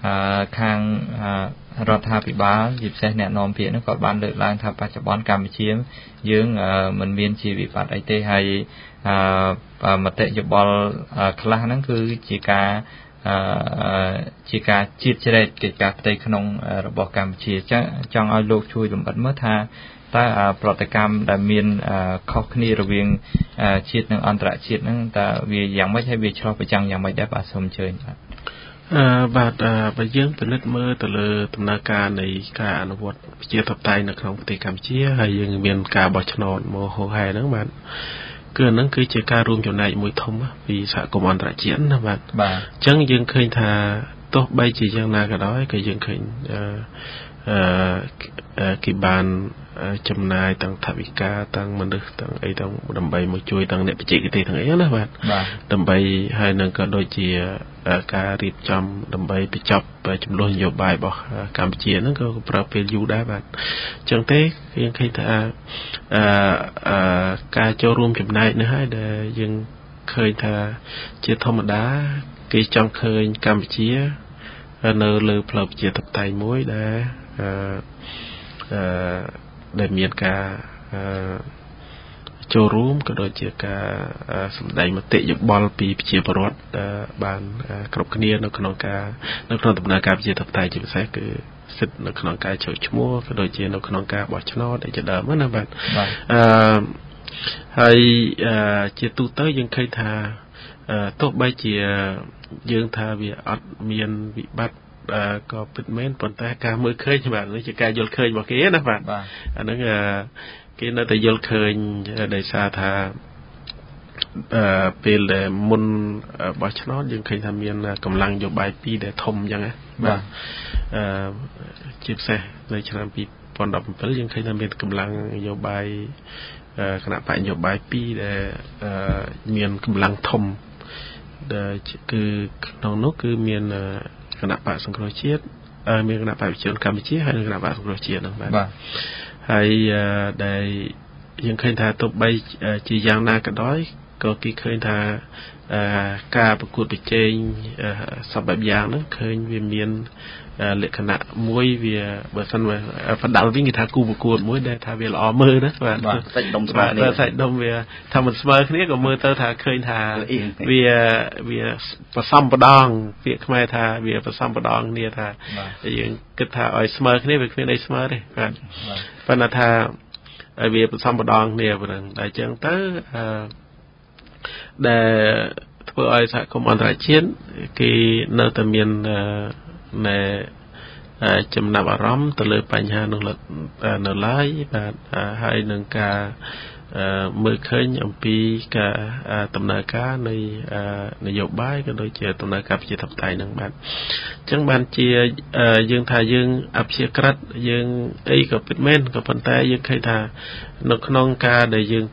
ខាងរដ្ឋាភិបាលជាពិសេសអ្នកនាំពាក្យនោះក៏បានលើកឡើងថាបច្ចុប្បន្នកម្ពុជាយើងមិនមានជាវិបត្តិអីទេហើយមតិយោបល់ខ្លះហ្នឹងគឺជាការជាការជាតិជ្រែកកិច្ចការផ្ទៃក្នុងរបស់កម្ពុជាចឹងចង់ឲ្យលោកជួយលម្អិតមើលថាតើប្រតិកម្មដែលមានខុសគ្នារវាងជាតិនិងអន្តរជាតិហ្នឹងតើវាយ៉ាងម៉េចហើយវាឆ្លុះបញ្ចាំងយ៉ាងម៉េចដែរបាទសូមអញ្ជើញបាទអឺបាទបើយើងពិនិត្យមើលទៅលើដំណើរការនៃការអនុវត្តប្រជាធិបតេយ្យនៅក្នុងប្រទេសកម្ពុជាហើយយើងមានការបោះឆ្នោតមកហោហែហ្នឹងបាទគឺអាហ្នឹងគឺជាការរួមចំណែកមួយធំពីសហគមន៍អន្តរជាតិណាបាទបាទអញ្ចឹងយើងឃើញថាទោះបីជាយ៉ាងណាក៏ដោយក៏យើងឃើញអឺអឺគេបានចំណាយទាំងថវិកាទាំងមនុស្សទាំងអីទាំងដើម្បីមកជួយទាំងអ្នកបច្ចេកទេសទាំងអីណាបាទដើម្បីហើយនឹងក៏ដូចជាការរៀបចំដើម្បីបញ្ចប់ចំនួននយោបាយរបស់កម្ពុជាហ្នឹងក៏ប្រើពេលយូរដែរបាទអញ្ចឹងទេយើងឃើញថាអឺការចូលរួមចំណែកនេះហើយដែលយើងឃើញថាជាធម្មតាគេចង់ឃើញកម្ពុជានៅលើផ្លូវប្រជាធិបតេយ្យមួយដែលអឺអឺដែលមានការអឺចូលរួមក៏ដូចជាការសម្ដែងមតិយោបល់ពីប្រជាពលរដ្ឋបានគ្រប់គ្នានៅក្នុងការនៅក្នុងដំណើរការប្រជាធិបតេយ្យជាពិសេសគឺសិទ្ធិនៅក្នុងការចូលឈ្មោះក៏ដូចជានៅក្នុងការបោះឆ្នោតឯជាដើមណាបាទអឺហើយជាទូទៅយើងឃើញថាទោះបីជាយើងថាវាអត់មានវិបត្តិក៏ពិតមែនប៉ុន្តែការមើលឃើញបាទនេះជាការយល់ឃើញរបស់គេណាបាទអាហ្នឹងគេនៅតែយល់ឃើញដោយសារថាអឺពេលដែលមុនបោះឆ្នោតយើងឃើញថាមានកម្លាំងនយោបាយពីរដែលធំអញ្ចឹងណាបាទអឺជាពិសេសនៅឆ្នាំពីរពាន់ដប់bảyយើងឃើញថាមានកម្លាំងនយោបាយគណៈបកនយោបាយពីរដែលមានកម្លាំងធំដែលគឺក្នុងនោះគឺមានគណៈបកសង្គ្រោះជាតិមានគណៈបកប្រជាជនកម្ពុជាហើយនិងគណៈបកសង្គ្រោះជាតិហ្នឹងបាទហើយដែលយើងឃើញថាទោះបីជាយ៉ាងណាក៏ដោយក៏គេឃើញថាការប្រកួតប្រជែងសពបែបយ៉ាងហ្នឹងឃើញវាមានលក្ខណៈមួយវាបើសិនមកបដាល់វិញគេថាគូប្រកួតមួយដែលថាវាល្អមើលណាបាទសាច់ដុំស្មើគ្នាសាច់ដុំវាថាមិនស្មើគ្នាក៏មើលទៅថាឃើញថាវាវាប្រសំបដងពាក្យខ្មែរថាវាប្រសំបដងគ្នាថាយើងគិតថាឲ្យស្មើគ្នាវាគ្មានអីស្មើទេបាទប៉ុន្តែថាវាប្រសំបដងគ្នាប៉ុណ្ណឹងតែអញ្ចឹងទៅអឺដែលធ្វើឲ្យសហគមន៍អន្តរជាតិគេនៅតែមានណែចំណាប់អារម្មណ៍ទៅលើបញ្ហានោះនៅឡើយបាទហើយនឹងការមើលឃើញអំពីការដំណើរការនៃនយោបាយក៏ដូចជាដំណើរការប្រជាធិបតេយ្យនឹងបាទអញ្ចឹងបានជាយើងថាយើងអព្យាក្រឹតយើងអីក៏ពិតមែនក៏ប៉ុន្តែយើងឃើញថានៅក្នុងការដែលយើង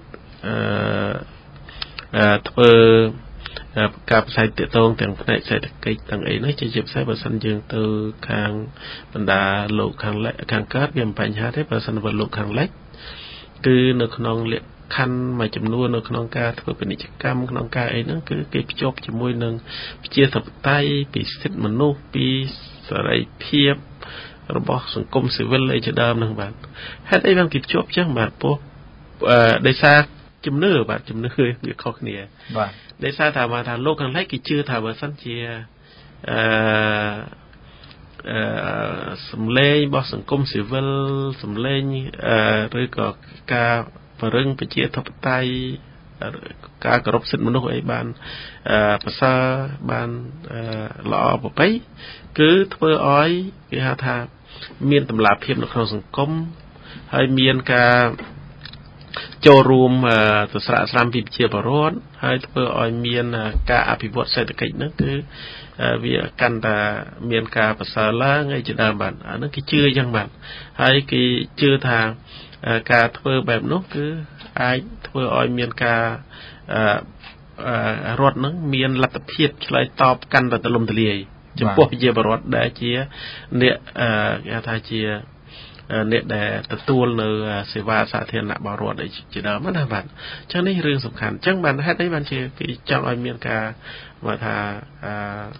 អឺធ្វើការផ្សាយទាក់ទងទាំងផ្នែកសេដ្ឋកិច្ចទាំងអីនេះជាជាផ្សាយបើសិនយើងទៅខាងបណ្ដាលោកខាងលិចខាងកើតវាមិនបញ្ហាទេបើសិនបើលោកខាងលិចគឺនៅក្នុងលក្ខខណ្ឌមួយចំនួននៅក្នុងការធ្វើពាណិជ្ជកម្មក្នុងការអីហ្នឹងគឺគេភ្ជាប់ជាមួយនឹងប្រជាធិបតេយ្យពីសិទ្ធិមនុស្សពីសេរីភាពរបស់សង្គមស៊ីវិលអីជាដើមហ្នឹងបាទហេតុអីបានគេភ្ជាប់ចឹងបាទពោះដោយសារជំនឿបាទជំនឿវាខុសគ្នាបាទដោយសារថាមកថាលោកខាងលិចគេជឿថាបើសិនជាអឺអឺសម្លេងរបស់សង្គមស៊ីវិលសម្លេងអឺឬក៏ការបរិងប្រជាធិបតេយ្យការគោរពសិទ្ធិមនុស្សអីបានអឺប្រសើរបានអឺល្អប្រពៃគឺធ្វើឲ្យគេហៅថាមានតម្លាភាពនៅក្នុងសង្គមហើយមានការចូលរួមទៅស្រាក់ស្រាំពីប្រជាពលរដ្ឋហើយធ្វើឲ្យមានការអភិវឌ្ឍសេដ្ឋកិច្ចហ្នឹងគឺវាកាន់តែមានការប្រសើរឡើងហើយជាដើមបាទអាហ្នឹងគេជឿអញ្ចឹងបាទហើយគេជឿថាការធ្វើបែបនោះគឺអាចធ្វើឲ្យមានការរដ្ឋហ្នឹងមានលទ្ធភាពឆ្លើយតបកាន់តែទូលំទូលាយចំពោះប្រជាពលរដ្ឋដែលជាអ្នកគេថាជាអ្នកដែលទទួលនៅសេវាសាធារណៈបរិវត្តជាដើមណាបាទអញ្ចឹងនេះរឿងសំខាន់អញ្ចឹងបានហេតុអីបានជាគេចង់ឲ្យមានការមកថាអឺ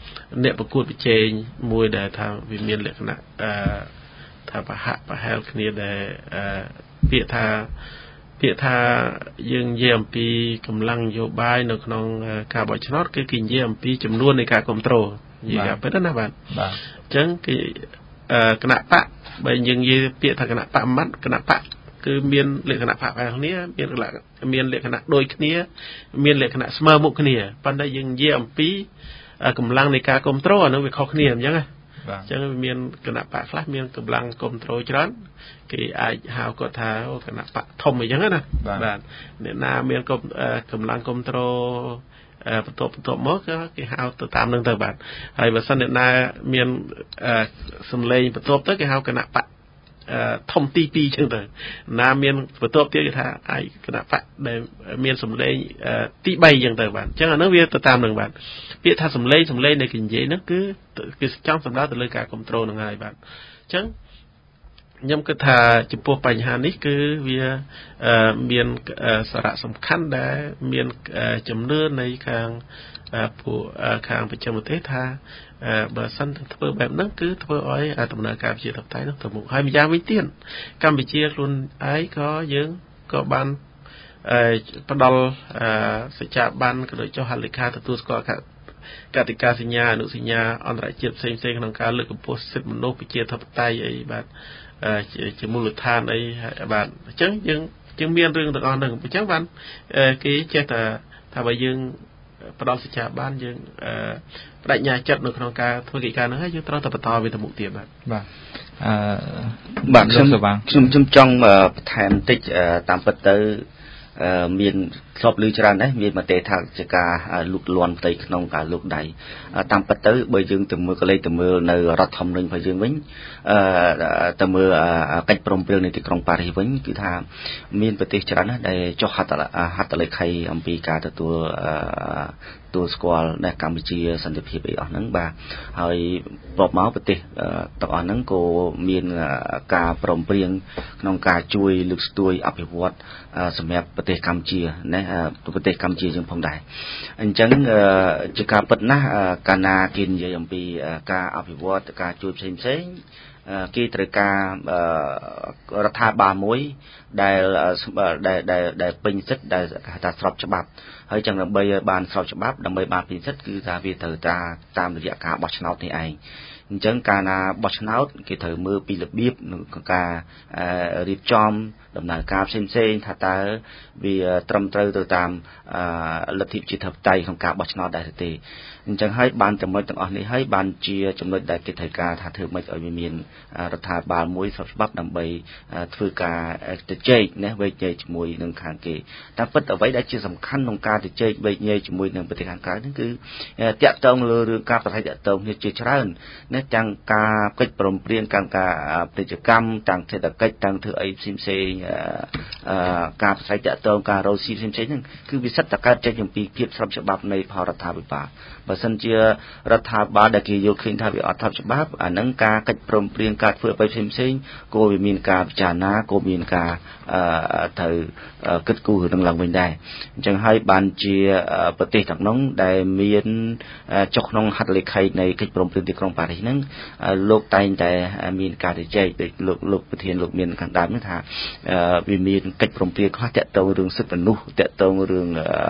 អ្នកប្រកួតប្រជែងមួយដែលថាវាមានលក្ខណៈអឺថាប្រហាក់ប្រហែលគ្នាដែលអឺពាក្យថាពាក្យថាយើងនិយាយអំពីកម្លាំងនយោបាយនៅក្នុងការបោះឆ្នោតគឺគេនិយាយអំពីចំនួននៃការគ្រប់គ្រងនិយាយតែប៉ុណ្ណឹងណាបាទបាទអញ្ចឹងគេគណៈបកបើយើងនិយាយពាក្យថាគណៈបកអាម៉ាត់គណៈបកគឺមានលក្ខណៈបកបែបគ្នាមានមានលក្ខណៈដូចគ្នាមានលក្ខណៈស្មើមុខគ្នាប៉ុន្តែយើងនិយាយអំពីកម្លាំងនៃការគ្រប់គ្រងអានោះវាខុសគ្នាអញ្ចឹងណាអញ្ចឹងមានគណៈបកខ្លះមានកម្លាំងគ្រប់គ្រងច្រើនគេអាចហៅគាត់ថាគណៈបកធំអញ្ចឹងណាបាទអ្នកណាមានកម្លាំងគ្រប់គ្រងបន្ទាប់បន្ទាប់មកគេហៅទៅតាមនឹងទៅបាទហើយបើសិនអ្នកណាមានសម្លេងបន្ទាប់ទៅគេហៅគណៈបកធំទីពីរអញ្ចឹងទៅណាមានបន្ទាប់ទៀតគេថាអាយគណៈបកដែលមានសម្លេងទីបីអញ្ចឹងទៅបាទអញ្ចឹងអានោះវាទៅតាមនឹងបាទពាក្យថាសម្លេងសម្លេងនៃគេនិយាយនោះគឺគឺចង់សម្ដៅទៅលើការគ្រប់គ្រងនឹងហើយបាទអញ្ចឹងខ្ញុំគិតថាចំពោះបញ្ហានេះគឺវាមានសារៈសំខាន់ដែលមានចំនួននៃខាងពួកខាងប្រជាប្រទេសថាបើសិនធ្វើបែបហ្នឹងគឺធ្វើឲ្យដំណើរការប្រជាធិបតេយ្យនោះទៅមុខហើយម្យ៉ាងវិញទៀតកម្ពុជាខ្លួនឯងក៏យើងក៏បានផ្ដល់សច្ចាប័នក៏ដូចចុះហត្ថលេខាទទួលស្គាល់កតិកាសញ្ញាអនុសញ្ញាអន្តរជាតិផ្សេងៗក្នុងការលើកកម្ពស់សិទ្ធិមនុស្សប្រជាធិបតេយ្យអីបាទជាមូលដ្ឋានអីបាទអញ្ចឹងយើងយើងមានរឿងទាំងអស់ហ្នឹងអញ្ចឹងបានគេចេះតែថាបើយើងផ្ដល់សច្ចាប័នយើងបដិញ្ញាចិត្តនៅក្នុងការធ្វើកិច្ចការហ្នឹងហើយយើងត្រូវតែបន្តវាទៅមុខទៀតបាទបាទអឺបាទខ្ញុំខ្ញុំខ្ញុំចង់បន្ថែមបន្តិចតាមពិតទៅមានធ្លាប់ឮច្រើនដែរមានមតិថាជាការលូកលាន់ផ្ទៃក្នុងការលូកដៃតាមពិតទៅបើយើងទៅមើលកលេសទៅមើលនៅរដ្ឋធម្មនុញ្ញរបស់យើងវិញអឺទៅមើលកិច្ចព្រមព្រៀងនៃទីក្រុងប៉ារីសវិញគឺថាមានប្រទេសច្រើនណាស់ដែលចុះហត្ថហត្ថលេខីអំពីការទទួលទទួលស្គាល់នៅកម្ពុជាសន្តិភាពអីអស់ហ្នឹងបាទហើយប្រពមកប្រទេសទាំងអស់ហ្នឹងក៏មានការព្រមព្រៀងក្នុងការជួយលើកស្ទួយអភិវឌ្ឍសម្រាប់ប្រទេសកម្ពុជាណាប្រទេសកម្ពុជាយើងផងដែរអញ្ចឹងជាការពិតណាស់កាលណាគេនិយាយអំពីការអភិវឌ្ឍការជួយផ្សេងផ្សេងគេត្រូវការរដ្ឋាភិបាលមួយដែលដែលដែលពេញសិទ្ធិដែលថាស្របច្បាប់ហើយចឹងដើម្បីបានស្របច្បាប់ដើម្បីបានពេញសិទ្ធិគឺថាវាត្រូវតាមរយៈការបោះឆ្នោតនេះឯងអញ្ចឹងកាលណាបោះឆ្នោតគេត្រូវមើលពីរបៀបក្នុងការរៀបចំដំណើរការផ្សេងផ្សេងថាតើវាត្រឹមត្រូវទៅតាមលទ្ធិប្រជាធិបតេយ្យក្នុងការបោះឆ្នោតដែរទេអញ្ចឹងហើយបានចំណុចទាំងអស់នេះហើយបានជាចំណុចដែលគេត្រូវការថាធ្វើម៉េចឲ្យវាមានរដ្ឋាភិបាលមួយស្របច្បាប់ដើម្បីធ្វើការទៅជែកណាវែកញែកជាមួយនឹងខាងគេតែពិតអ្វីដែលជាសំខាន់ក្នុងការទៅជែកវែកញែកជាមួយនឹងប្រទេសខាងក្រៅហ្នឹងគឺតាក់ទងលើរឿងការប្រតិបត្តិតាក់ទងគ្នាជាច្រើនណាទាំងការកិច្ចព្រមព្រៀងការការពាណិជ្ជកម្មទាំងសេដ្ឋកិច្ចទាំងធ្វើអីផ្សេងផ្សេងការប្រតិបត្តិតាក់ទងការរកស៊ីផ្សេងផ្សេងហ្នឹងគឺវាសិតតែកើតចេញអំពីភាពស្របច្បាប់នៃផលរដ្ឋាភិបាលបើសិនជារដ្ឋាភិបាលដែលគេយល់ឃើញថាវាអត់ស្របច្បាប់អាហ្នឹងការកិច្ចព្រមព្រៀងការធ្វើអ្វីផ្សេងផ្សេងក៏វាមានការពិចារណាក៏មានការត្រូវគិតគូរនឹងឡើងវិញដែរអញ្ចឹងហើយបានជាប្រទេសទាំងនោះដែលមានចុះក្នុងហត្ថលេខីនៃកិច្ចព្រមព្រៀងទីក្រុងប៉ារីសហ្នឹងលោកតែងតែមានការជជែកដូចលោកលោកប្រធានលោកមានខាងដើមហ្នឹងថាវាមានកិច្ចព្រមព្រៀងខ្លះតាក់ទងរឿងសិទ្ធិមនុស្សតាក់ទងរឿង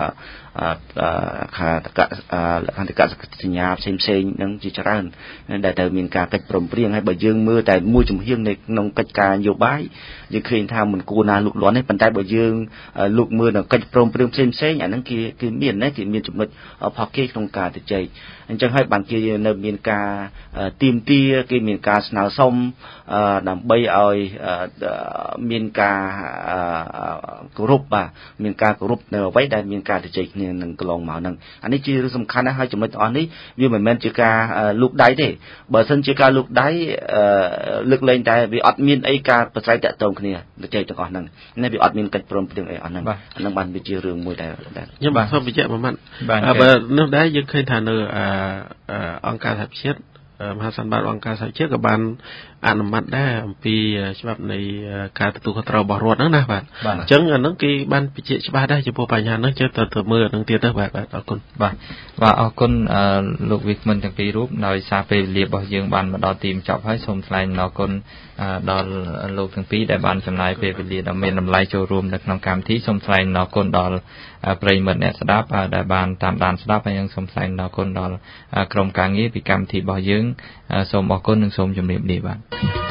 ខាតកខាតកសញ្ញាផ្សេងផ្សេងនឹងជាច្រើនដែលត្រូវមានការកិច្ចព្រមព្រៀងហើយបើយើងមើលតែមួយចំហៀងនៅក្នុងកិច្ចការនយោបាយយើងឃើញថាមិនគួរណាលូកលាន់ទេប៉ុន្តែបើយើងលូកមើលនៅកិច្ចព្រមព្រៀងផ្សេងផ្សេងអាហ្នឹងគេគឺមានណាគេមានចំណុចផុសគេក្នុងការទៅចែកអញ្ចឹងហើយបានគេនៅមានការទៀមទាគេមានការស្នើសុំដើម្បីឲ្យមានការគោរពបាទមានការគោរពនៅអ្វីដែលមានការទៅចែកគ្នានឹងកន្លងមកហ្នឹងអានេះជារឿងសំខាន់ណាស់ហើយចំណុចទាំងអស់នេះវាមិនមែនជាការលូកដៃទេបើសិនជាការលូកដៃលើកលែងតែវាអត់មានអីការប្រស្រ័យតាក់ទងគ្នាទៅចែកទាំងអស់ហ្នឹងនេះវាអត់មានកិច្ចព្រមព្រៀងអីអស់ហ្នឹងអាហ្នឹងបានវាជារឿងមួយដែលខ្ញុំបាទសូមបញ្ជាក់មួយម៉ាត់បើនោះដែរយើងឃើញថានៅអង្គការសហប្រជាជាតិមហាសន្និបាតអង្គការសហជាតិក៏បានអនុម័តដែរអំពីច្បាប់នៃការទទួលខុសត្រូវរបស់រដ្ឋហ្នឹងណាបាទអញ្ចឹងអាហ្នឹងគេបានបញ្ជាក់ច្បាស់ដែរចំពោះបញ្ហាហ្នឹងជឿទៅទៅមើលអាហ្នឹងទៀតទៅបាទបាទអរគុណបាទបាទអរគុណលោកវិក្កាមទាំងពីររូបដោយសារពេលវេលារបស់យើងបានមកដល់ទីបញ្ចប់ហើយសូមថ្លែងអរគុណដល់លោកទាំងពីរដែលបានចំណាយពេលវេលាដ៏មានតម្លៃចូលរួមនៅក្នុងកម្មវិធីសូមថ្លែងអរគុណដល់ប្រិយមិត្តអ្នកស្ដាប់ដែលបានតាមដានស្ដាប់ហើយនឹងសូមថ្លែងអរគុណដល់ក្រុមការងារពីកម្មវិធីរបស់យើងសូមអរគុណនិងសូមជម្រាបលាបាទ